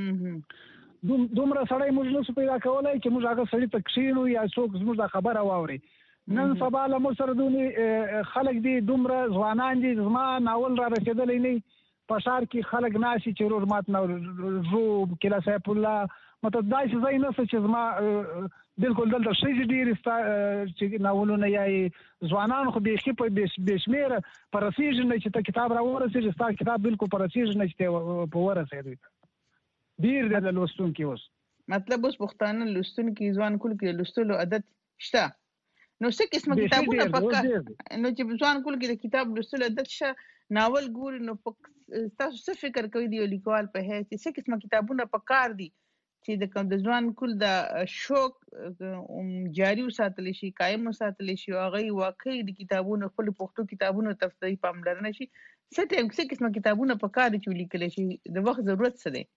دومره سړی موږ نشو پیدا کولای چې موږ هغه سړی ته کښینو یا څوک زموږ د خبره واوري نن سبا له موږ سره دونی خلک دي دومره ځوانان دي زما ناول را رسېدلی نه په ښار کې خلک ناشي چې رور مات نه رو کلا سیف الله مطلب دا چې ځای نه چې زما بالکل دلته شي ډیر چې ناولونه یې ځوانان خو به په بشمیره پر رسیږي نه چې ته کتاب را ورسېږي ستا کتاب بالکل پر رسیږي نه چې په ورسېږي ډیر د لوستون کې اوس مطلب اوس پښتانه لوستون کې ځوان کول کې لوستلو عادت شته نو څه قسمه کتابونه پکا نو چې ځوان کول کې د کتاب لوستلو عادت شته ناول ګوري نو تاسو څه فکر کوئ دی لیکوال په هیڅ څه قسمه کتابونه پکار دي چې د ځوان کول د شوق جاری وساتل شي قائم وساتل شي او هغه واقعي د کتابونو خپل پښتو کتابونو تفصیلي پاملرنه شي څه قسمه کتابونه پکار دي چې لیکل شي د وخت ضرورت څه دی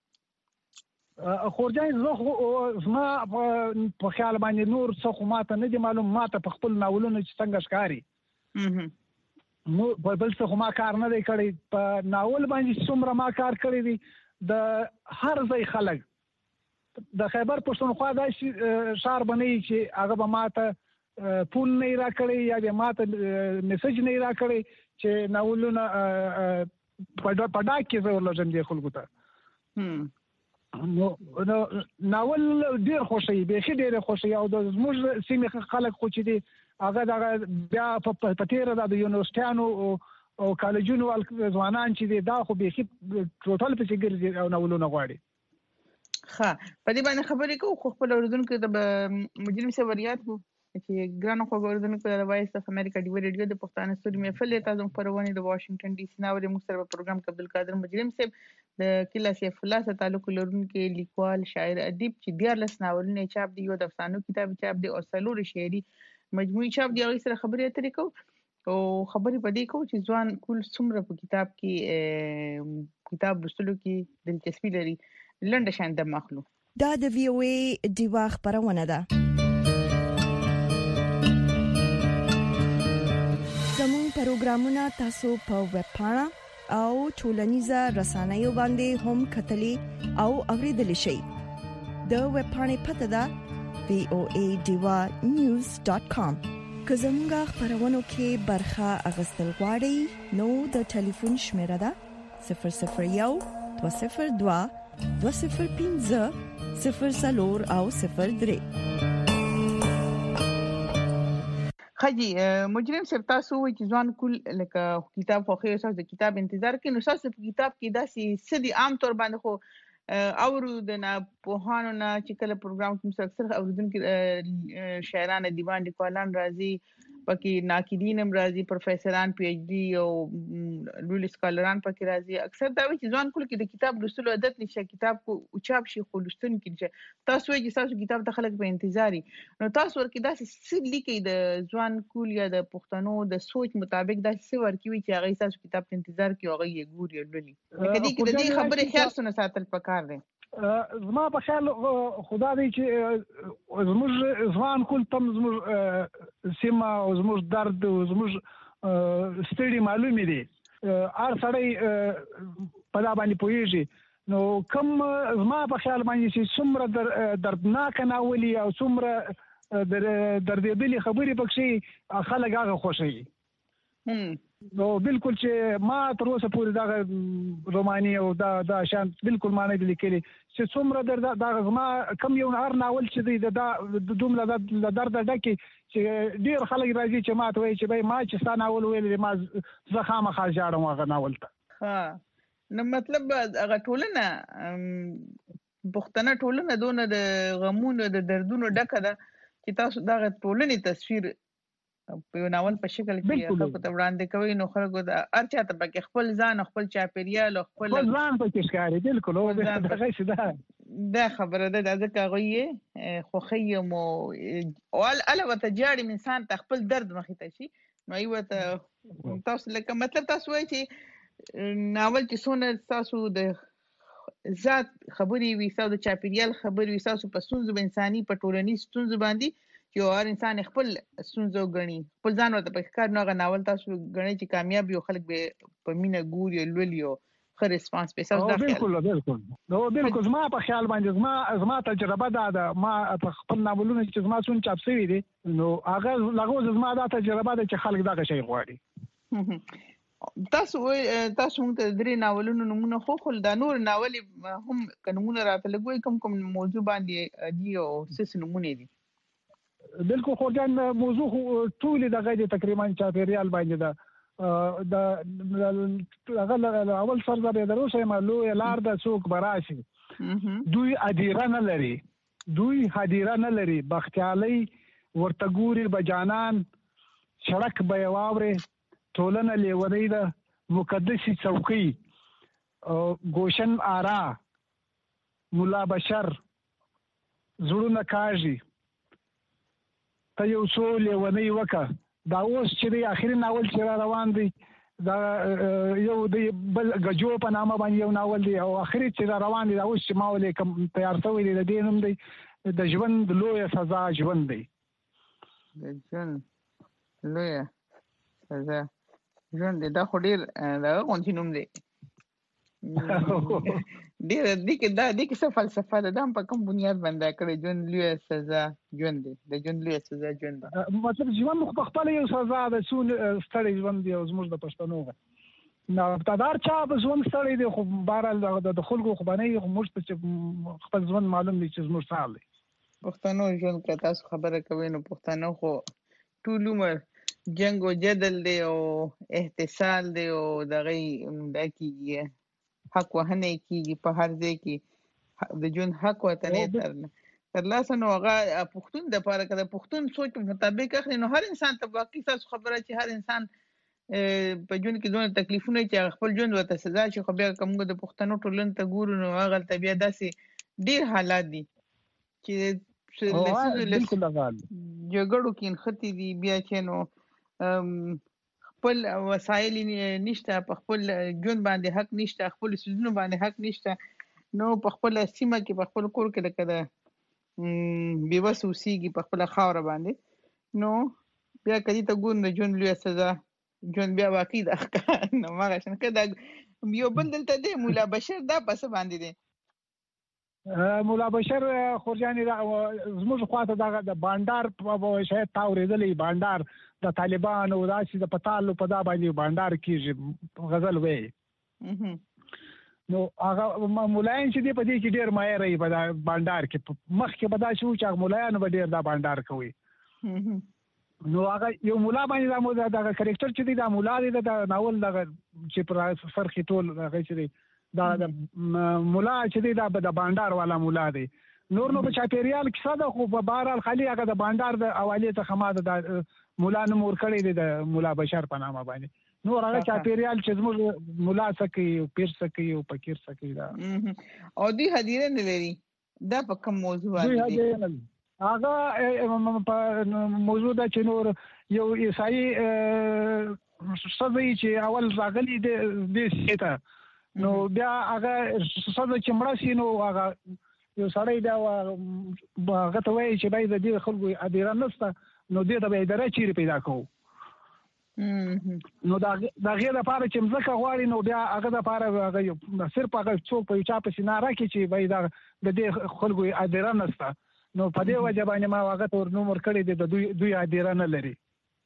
خورجان زما په خیال باندې نور څه خو ماته نه دي معلوم ماته په خپل ناولونو چې څنګه ښکاري نو بل څه خو ما کار نه دی کړی په ناول باندې څومره ما کار کړی دی د هر ځای خلک د خیبر پښتونخوا داسې ښار بنوي چې هغه به ماته پول نه را کړی یا به ماته میسج نه را کړی چې ناولونه په ډاک کې زه ورلږم دې خلکو ته نو ناول ډیر خوشي به ډیر خوشي او د زموږ سیمې خلک خو چې دي هغه دغه بیا په تیر د یونیورسيټانو او کالجونو ځوانان چې دي دا خو به ټوټل په څیر او ناولونه غواړي ها په دې باندې خبرې کوو خو خپل اوردونکو د مجرم سوریات وو چې ګرانو خو اوردونکو د وایس اف امریکا ډیو ریډیو د پښتانه ستوري محفل تاسو پرونی د واشنگټن ډي سي ناوړي موږ سره پروګرام کې عبدالقادر مجرم صاحب د کلا سیف الله سره تعلق لرونکي لیکوال شاعر ادیب چې 14 ناولونه چاپ دي یو د افسانو کتاب چاپ دي او څلور شعري مجموعي چاپ دی هغه سره خبرې اترې کو او خبرې پدې کو چې ځوان کول څومره په کتاب کې کتاب لوستلو کې دلچسپي لري لنډه شان د مخلو دا د وی او ای ډیوا خبرونه ده زموږ پروګرامونه تاسو په ویب پاڼه او ټولنیزه رسنیو باندې هم کتلی او اوریدلی شئ د ویب پاڼې پته ده voadivanews.com که زموږ خبرونو کې برخه اغستل غواړئ نو د ټلیفون شمیره ده 001 202 205 00 او 03 خجی مجرم صاحب تاسو وایي چې ځوان کول لکه کتاب خوښي او د کتاب انتظار کوي نو تاسو په کتاب کې داسې سدي عام طور باندې خو اورو د نه پوهانو نه چې کله پروګرام کوم اکثر اوریدونکو شاعران دیوان لیکوالان راځي پکې ناقدین هم راځي پروفیسوران پی ایچ ډي او لوی سکالران پکې راځي اکثر دا وایي چې ځوان کول کې د کتاب لوستلو عادت نشه کتاب کو او چاپ شي خو لوستل کې تاسو وایي چې تاسو کتاب د خلک په انتظاري نو تاسو ورکې داسې څه لیکي د ځوان کول یا د پښتنو د سوچ مطابق داسې څه ورکې وي چې هغه تاسو کتاب په انتظار کې هغه یې ګوري لولي کدي کې د دې خبرې خیال سره ساتل پکار دی زما په خیال خدا دې چې زموږ ځوان کول تم زموږ سیمه او زموږ درد او زموږ ستړي معلومې دي هر سړی په دا باندې پوهیږي نو کوم زما په خیال باندې چې څومره دردناک ناولي او څومره دردېدلې خبرې پکې خلک هغه خوښوي نو بالکل چې ما تر اوسه پورې دا روماني او دا شان بالکل ما نه لیکلي چې څومره دا زما کم یو هر ناول چې دا دومره د درد ډکه چې ډیر خلک راځي چې ما ته وایي چې ما چې ستا ناول ویل ما زه خامخا ژاړم هغه ناول ته ها نو مطلب هغه ټولنه پښتنه ټولنه دونه د غمونو د دردونو ډکه ده چې تاسو دا ټولنې تصویر په یو ناول په شکل کې خلکو ته وړاندې کوي نو خلکو د هر چا ته پکې خپل ځان خپل چاپیریال خپل ځان پکې ښکاري بالکل او دا خبره ده ځکه غوي خوخي مو اول الوته جاړي انسان ته خپل درد مخې ته شي نو ایوته تاسو لکه مطلب تاسو وایي چې ناول چې څونه تاسو د ذات خبري وي تاسو د چاپیریال خبري وي تاسو په ستونزو انساني په ټولنیز ستونزو باندې یو هر انسان خپل ستونزو غني خپل ځان ورته پکار نو غا ناول تاسو غني چې کامیاب یو خلک به په مینه ګوري لوليو خو ریسپانس په تاسو دا بالکل زما په خیال باندې زما تجربه ده ما په خپل ناولونو چې زما څون چاپ شوی دي نو هغه لغوز زما دا تجربه ده چې خلک دا شي غواړي تاسو موږ ته درې ناولونو نمونه خو دا نور ناول هم قانون راته لګوي کوم موضوع باندې دی او څه نمونه دي بالکل خو ځان موضوع ټول دغه تقریبا چاپیریال باندې ده هغه اول سر دا به دروسه مالو لار د څوک براشي دوی هدیره نه لري بختیالي ورته ګوري بجانان سړک به واوري ټولنه لیوري ده مقدسي چوکۍ ګوشن آرا مولا بشر زړونه کاږي ته یو څو لیونی وکړه دا اوس چې د اخري ناول چې روان دی دا یو د بل غجو په نامه باندې یو ناول دی او اخري چې روان دی دا اوس چې ما ولې کوم تیار شوی دی د دې نوم دی د ژوند لویه سزا ژوند دی د ژوند لویه سزا ژوند دی دا خو ډیر دا کونټینوم دی ډیر د کې څه فلسفه ده دا په کوم بنیاد باندې کړی ژوند لویه سزا ژوند دی د ژوند لویه سزا ژوند مطلب ژوند په خپل یو سزا ده څون ستړي ژوند دی او زموږ د پښتنو نو تدار چا په ژوند ستړي دی خو بهرحال د خلکو خو باندې موږ ته خپل ژوند معلوم دی چې زموږ سال دی پښتنو ژوند که تاسو خبره کوي نو پښتنو خو ټول عمر جنگ او جدل دی او احتسال دی او دغه د کیږي حق وهنه کیږي په هر ځای کې د جون حق وته نه تر لاسه نو هغه پښتون د پاره کده پښتون سوچ مطابق اخلي نو هر انسان ته باقي تاسو خبره چې هر انسان په جون کې دونه تکلیفونه چې خپل جون وته سزا چې خو بیا کومه د پښتنو ټولن ته ګورو نو هغه طبيعت داسې ډیر حالات دي چې بالکل غال جګړو کې خطي دي بیا چې نو خپل وسایل نشته په خپل ژوند باندې حق نشته خپل سيزونو باندې حق نشته نو په خپل سیمه کې په خپل کور کې لکه دا بیوس اوسېږي په خپل خاور باندې نو بیا کدي ته ګون د ژوند لوی سزا ژوند بیا واقعي ده نو ماغه څنګه دا یو بل دلته دی مولا بشیر دا پس باندې دی مولا بشیر خورجاني زموږ خواته د بانډار په شاید تاورېدلې بانډار د طالبانو داسې د پتالو په دا باندې بانډار کېږي غزل وې نو هغه مولایان چې دی په دې کې ډېر ماهر وي په بانډار کې مخکې به دا شو چې مولایان به ډېر دا بانډار کوي نو هغه یو مولا باندې دا کریکټر چې دی دا مولا دی د ناول دغه چې پر فرخي ټول هغه چې دی دا مولا چې دی دا د بانډار والا مولا دی نور نو په چاپیریال کې ساده خو په بهرحال خالي هغه د بانډار د حواله ته خماده د مولا نمور کړی دی د مولا بشیر په نامه باندې نور هغه چاپیریال چې زموږ مولا سکی او پیر سکی او فقیر سکی دا او دی هدیره نه لري دا په کوم موضوع دی هغه په موضوع دا چې نور یو عیسائی سوي چې اول راغلي د سیته نو بیا هغه سوي چې مړ شي نو هغه یو سړی دا هغه ته وایي چې باید د دې خلکو ادیره نسته نو دې ته به اداره چیرې پیدا کوو نو دا غیر لپاره چې مزکه غواړي نو بیا هغه لپاره هغه صرف هغه څوک په چا په سیناره کې چې باید د دې خلکو ادیره نسته نو په دې وجه باندې ما هغه تور نمبر کړی دی د دوی ادیره نه لري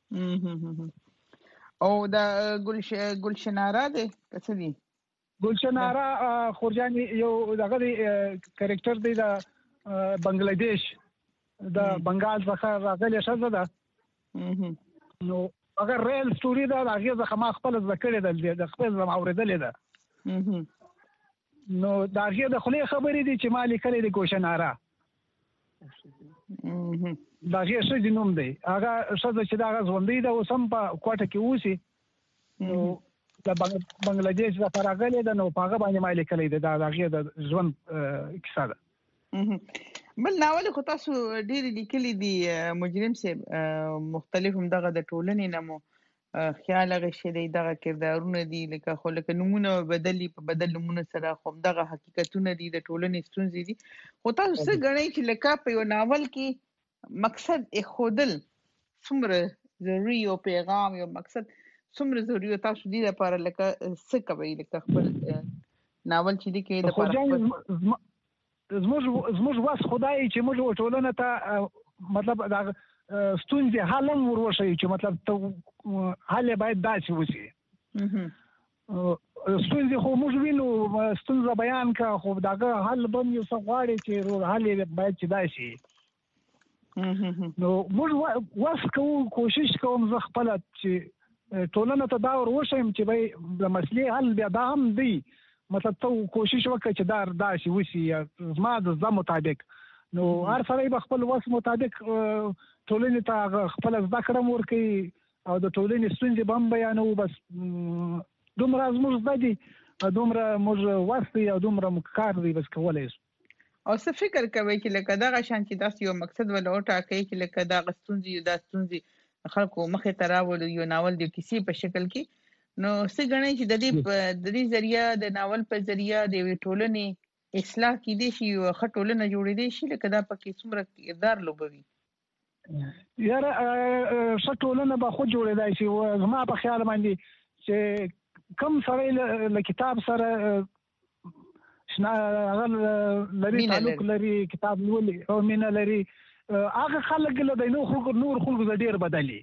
او دا ګلشناره ده څه دي ګلشناره خورجاني یو دغه کریکټر دی د بنگلاديش د بنگال څخه راغلی شزه ده نو اگر ریل سټوري دا هغه ځکه ما خپل ذکرې د خپل زم اوریدلې ده نو دا هغه د خلې خبرې دي چې ما لیکلې د ګلشناره دا هغه څه د نوم دی هغه څه چې دا ځوندې ده اوسم په کوټه کې اوسي نو د بنگلاديش د فراغلې ده نو هغه باندې ما لیکلې ده دا هغه د ژوند کیسه ده بل ناول خو تاسو ډېر لیکلي دي مجرم صاحب مختلف هم دغه د ټولنې نمو خیال هغه شی دی دغه کردارونه دي لکه خو لکه نمونه بدلی په بدل نمونه سره خو دغه حقیقتونه دي د ټولنې ستونزې دي خو تاسو څه ګڼئ چې لکه په یو ناول کې مقصد اخودل څومره ضروري او پیغام یو مقصد څومره ضروري تاسو دې لپاره لکه څه کوي لکه خپل ناول چې دی کې د زموږ واس خدای چې موږ ټولنه ته مطلب دا ستونزې حل وروشي چې مطلب ته حل باید داسې وشي ستونزې خو موږ وینو ستونزه بیان کا خو داګه حل بم یو څه غواړي چې حل باید چې داسي نو موږ واس کوو کوشش کوم زه خپل چې ټولنه ته دا وروشم چې به د مسلې حل بیا دا هم دی مطلب ته کوشش وکړه چې داسې وشي زما د مطابق نو هر سړی به خپل وس مطابق ټولنې ته خپل زده کړه ورکوي او د ټولنې ستونزې به هم بیانوو بس دومره زموږ زده دي دومره موږ وس دی او دومره موږ کار دی بس کولی شو او څه فکر کوئ چې لکه دغه شان چې داسې یو مقصد ولا وټاکئ چې لکه دغه ستونزې خلکو مخې ته راوړو یو ناول د کیسې په شکل کې نو څه ګڼئ چې د دې ذریعہ د ناول په ذریعہ د ټولنې اصلاح کېدی شي یو ښه ټولنه جوړېدی شي لکه دا پکې څومره کردار لوبوي یاره ښه ټولنه به خود جوړېدای شي زما په خیال باندې چې کم سړی له کتاب سره هغه لري تعلق لري کتاب لولي او مینه لري هغه خلک له نور خلکو ډېر بدلي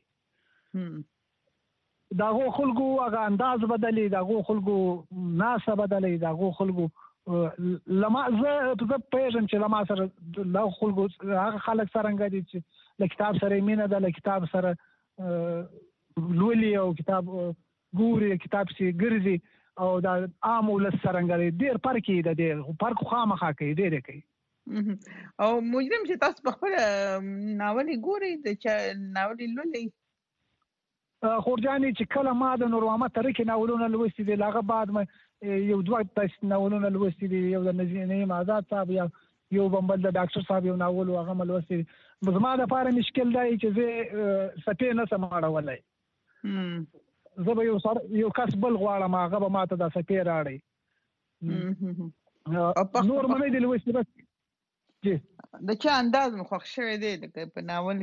داغو خلکو هغه انداز بدلی داغو خلکو ناسه بدلی داغو خلکو لما زه پیژم چې لما سره له خلکو هغه خلک څنګه دي چې له کتاب سره مینه ده له کتاب سره لولي او کتاب ګوري کتاب سي ګرځي او دا عام ولس څنګه ډېر فرق دی د فرق خامخا کوي ډېر کوي او مجرم چې تاسو په خپل ناول ګوري د ناول لولي خورجاني چې کله ما د نور محمد ترکی ناولونه لوستي دي هغه بعد یو دوه ناولونه لوستي دي یو د نعیم آزاد صاحب یو بمبل د ډاکټر صاحب یو ناول هغه ملوسي زما د لپاره مشکل دی چې زه سپې نه سم اړولای زه به یو کس بل غواړم هغه به ماته د سپې راړي نور منې دی لوي بس جی د چا انداز مخ شوی دی په ناول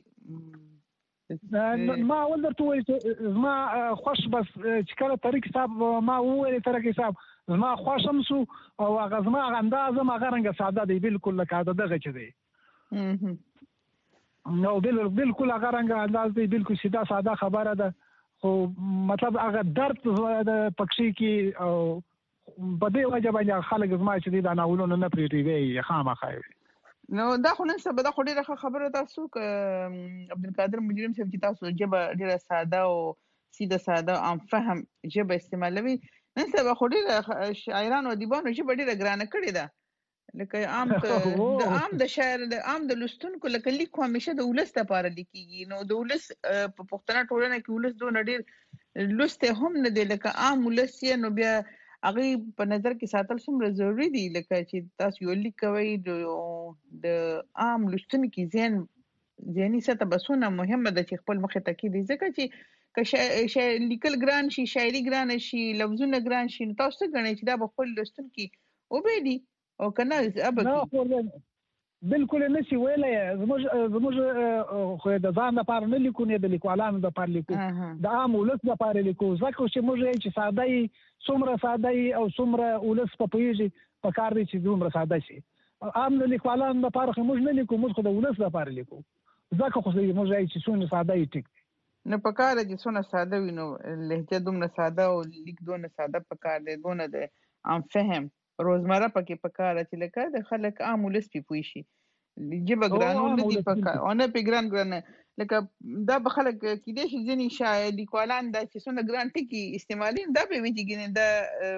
کې ما اول درته وایي چې ما خوش بس چې کله طریق صاحب ما وویل طریق صاحب زما خوشم سو او هغه زما انداز ما غرنګ ساده دی بالکل لکه دغه چې دی نو بالکل هغه رنګ انداز دی بالکل سیده ساده خبره ده خو مطلب هغه درد د پکشي کې او په دې وجه باندې خلک زما چې دا ناولونه نه پریږدي خامخا نو دا خو نن سبا دا خو ډیره خبره تاسو عبدالقادر مجرم صاحب چې تاسو جبه ډیره ساده او سیده ساده عام فهم جبه استعمالوي نن سبا خو ډیره شاعرانو او ادیبانو جبه ډیره ګرانه کړې ده لکه عام د شاعر د عام د لستونکو لکه لیکو همیشه د ولس لپاره لیکيږي نو د ولس په پښتنه ټولنه کې ولس دونه ډیر لسته هم نه دی لکه عام ولس نو بیا هغه په نظر کې ساتل څومره ضروری دي لکه چې تاسو یو لیکوي د عام لستونکو ذهني سطح بسونه مهمه ده چې خپل مخه تکي دي ځکه چې که لیکل ګران شي شاعري ګران شي لفظونه ګران شي نو تاسو څنګه چې دا خپل لستونکو او به دي او کنه ابد بالکل نشي ویلای زموږ خو د ځان لپاره نه لیکو نه د لیکوالانو لپاره لیکو د عام ولس لپاره لیکو ځکه چې موږ چې ساده څومره ساده او څومره ولس په پیږي په کار دی چې څومره ساده شي عام لیکوالانو لپاره خو موږ نه لیکو موږ خو د ولس لپاره لیکو ځکه خو موږ چې څومره ساده ټیک نو په کار چې څونه ساده وي نو لهجه دومره ساده او لیک دونه ساده په کار دی دونه د عام فهم روزمره پکې پکاره چې لکه د خلک عام ولس په پوي شي جبه ګرانو نه دی پکاره او نه په ګران لکه دا به خلک کې دي چې ځنی شاعر لیکوالان دا چې څونه ګران ټکی استعمالین دا به ویږي دا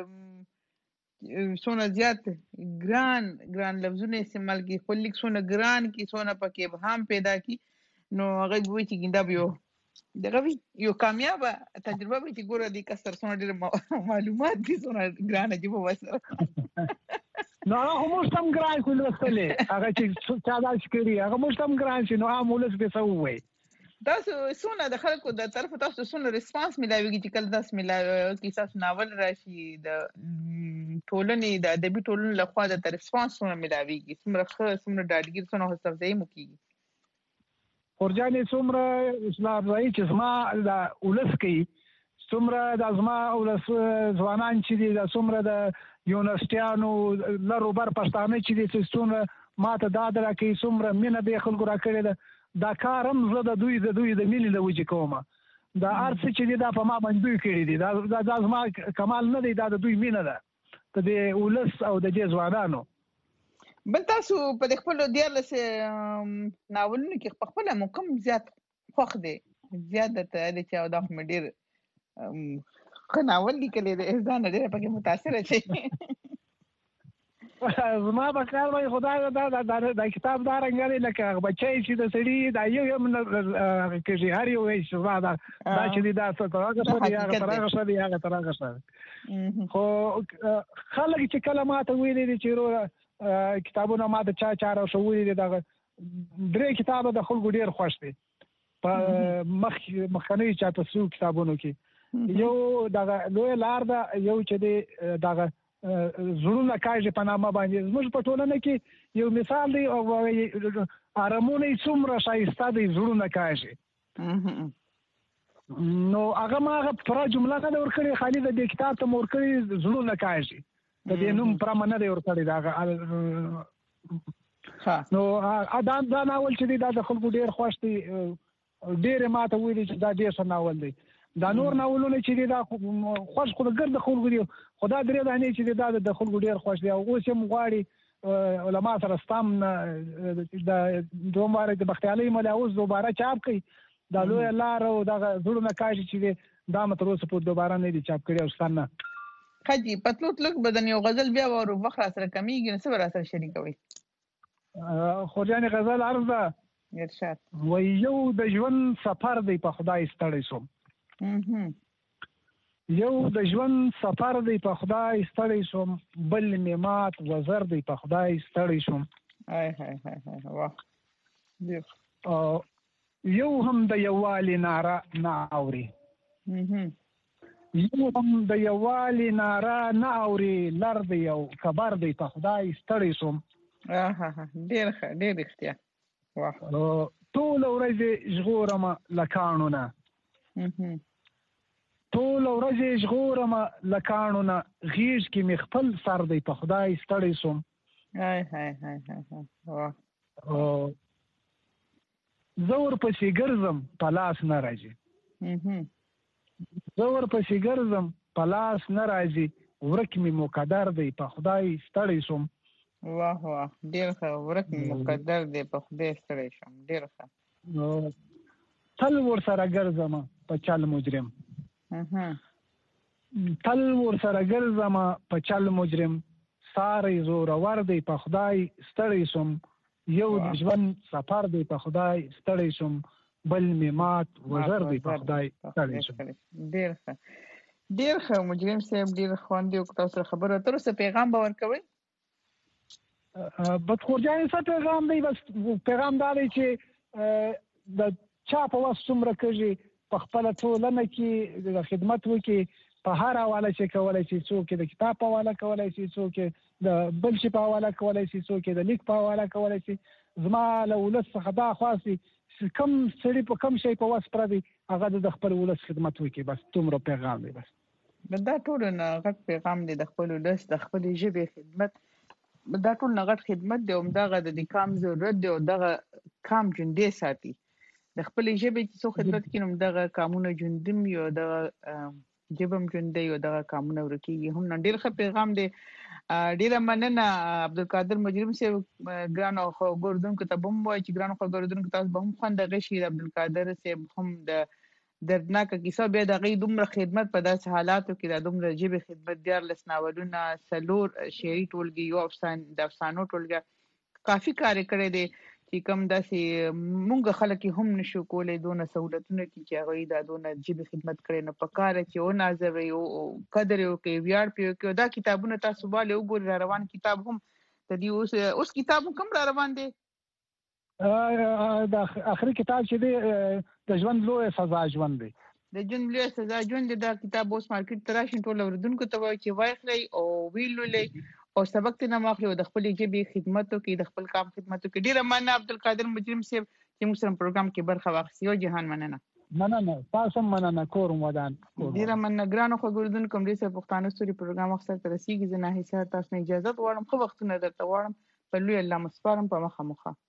څونه زیات ګران لفظونه استعمال کی خو لیک څونه ګران کی څونه پکې ابهام پیدا کی نو هغه وایي چې دا به دغه یو کامیاب تجربه به چې ګوره دي کسر څونه ډېر معلومات دي څونه ګرانه جبه وسره نو هغه موږ هم ګران کول وسلې هغه چې چا دا شکري هغه موږ هم ګران شي نو عام ولس به څه وایي تاسو څونه د خلکو د طرف تاسو څونه ریسپانس ملاويږي چې کله تاسو ملاوي کیسه ناول راشي د ټولنې د ادبي ټولنې لخوا د ریسپانس څونه ملاويږي څومره ډاډګیر څونه هڅه مو کیږي ورجانې څومره اسلام راځي چې زما د ولس کې څومره د زما ولس ځوانان چې دي د څومره د یونیورسيټانو لرو بر پښتانه چې دي څومره ماته دا درکې څومره مینه به خلکو راکړي دا کارم زه د دوی د مینې د وجې کومه دا ارڅ چې دي دا په ما باندې دوی کړی دي دا زما کمال نه دی دا د دوی مینه ده د ولس او د دې ځوانانو بل تاسو په خپل دیارلس ناولونو کې په خپل مقام زیات خوښ دي زیادت علي چې دا هم ډیر خناول لیکل دي ځان ډیر پکې متاثر شي زما په کار وای خدای دا کتاب دا رنګاري لکه بچي چې د سړي دا یو کې هر یو شي دا چې دا څه هغه خو خلک چې کله ماته ویلي چې کتابونه ما د چا راوړي دي دا درې کتابه د خلکو ډیر خوښ دي په مخکنی چاته سو کتابونو کې یو دا لوی لار دا یو چې دی دا زړونه کاږي په نامه باندې زموږ په ټولنه کې یو مثال دی او ارمونه څومره شایسته دی زړونه کاږي نو هغه ما پر جمله نه ورکړي خالي د کتاب ته ورکړي زړونه کاږي د دې نوم پر منه دی ورکړي دا نو دا ناول چې دی دا د خلکو ډیر خوښ دی ډیر ماته ویلي چې دا ډیر ښه ناول دی دا نور ناولونه چې دی دا خوښ خو د ګرد خلکو دی خدا درې دانې چې دا د خلکو ډیر خوښ دی او اوس هم غواړي علما سره ستام د دومره د بختیالي ملاوز دوباره چاپ کړي دا لوی لار او دا زړونه کاږي چې دا متر اوسه په دوباره نه دي چاپ کړي او ستنه خجی پتلوت لک بدن یو غزل بیا ورو وخت سره کمیږي نو سره سره شریکوي خورجان غزل عرضه ارشاد و یو د ژوند سفر دی په خدای ستړی سوم یو د ژوند سفر دی په خدای ستړی سوم بل میمات وزر دی په خدای ستړی سوم واه یو هم د یووالي ناره نه اوري یو هم د یووالي ناره نه اوري لر دی یو خبر دی په خدای ستړی شوم ډېر ښه ډېر رښتیا واه ټول ورځ ژغورم لکانونه ټول ورځ ژغورم لکانونه غیږ کې مې خپل سر دی په خدای ستړی شوم زه ورپسې ګرځم په لاس نه راځي زه ورپسې ګرځم په لاس نه راځي ورک مې مقدر دی په خدای ستړی شوم واه ډېر ښه ورک مې مقدر دی په خدای ستړی شوم ډېر ښه تل ورسره ګرځم په چل مجرم تل ورسره ګرځم په چل مجرم ساری زورور دی په خدای ستړی شوم یو د ژوند سفر دی په خدای ستړی شوم بل مې مات وزر دی په خدای ستړی شوم ډېر ښه مجرم صاحب ډېر خوند یو تاسو خبره تر اوسه پیغام به ورکوئ بدخورجاني څه پیغام دی بس پیغام دا دی چې د چا په وس څومره کېږي په خپله ټولنه کې خدمت وکړي په هر حواله چې کولی شي څوک د کتاب په حواله کولی شي څوک د بل شي په حواله کولی شي څوک د لیک په حواله کولی شي زما له ولس څخه دا خواست دی کم سړي په کم شي په وس پردي هغه د خپل ولس خدمت وکړي بس دومره پیغام دی بس دا ټول نه غټ پیغام دی د خپل ولس د خپل ژبې خدمت دا ټول نه غټ خدمت دی همدغه د کام ضرورت دی او دغه کام ژوندی ساتي د خپل ژبې چې څو خدمت کړي نو دغه کامونه ژوندي یو د جبم ژوندی یو دغه کامونه ورکیږي هم ډېر ښه پیغام دی ډیره مننه عبدالقادر مجرم صاحب ګرانو خبردونکو ته بم وای چې ګرانو خبردونکو تاسو به هم خوند غشي عبدالقادر صاحب هم د دردناک کیسه به د غي دومره خدمت په داسې حالاتو کې د دومره جيبه خدمت دیار لسناولونه سلور شعري ټولګي یو افسانو ټولګي کافي کار کړی دی چې کوم داسې مونږ خلک هم نشو کولای دونه سہولتونه چې هغه د دونه جيبه خدمت کړي نه پکاره چې او نازوي او قدر یو کې ویاړ پیو کې دا کتابونه تاسو باندې وګورئ روان کتاب هم د دې اوس کتاب کوم روان دی د اخري کتاب چې دی د ژوند لوی سزا ژوند دی د ژوند لوی سزا ژوند دا کتاب اوس مارکیټ تراشن ټول اوردونکو ته وایي چې واخلي او ویلولې او سبق ته نه ماخلي او د خپل جيبي خدماتو کې د خپل کام خدماتو کې ډیره مننه عبدالقادر مجرم صاحب چې موږ سره پروګرام کې برخه واخیسته یو جهان مننه تاسو مننه کورم ودان ډیره مننه ګرانو خبردونکو کوم دې سره پښتانه ستوري پروګرام وخت سره رسیدي زنه هیڅ تاسو نه اجازه غواړم خو وختونه درته غواړم په لوی الله مسپارم په مخه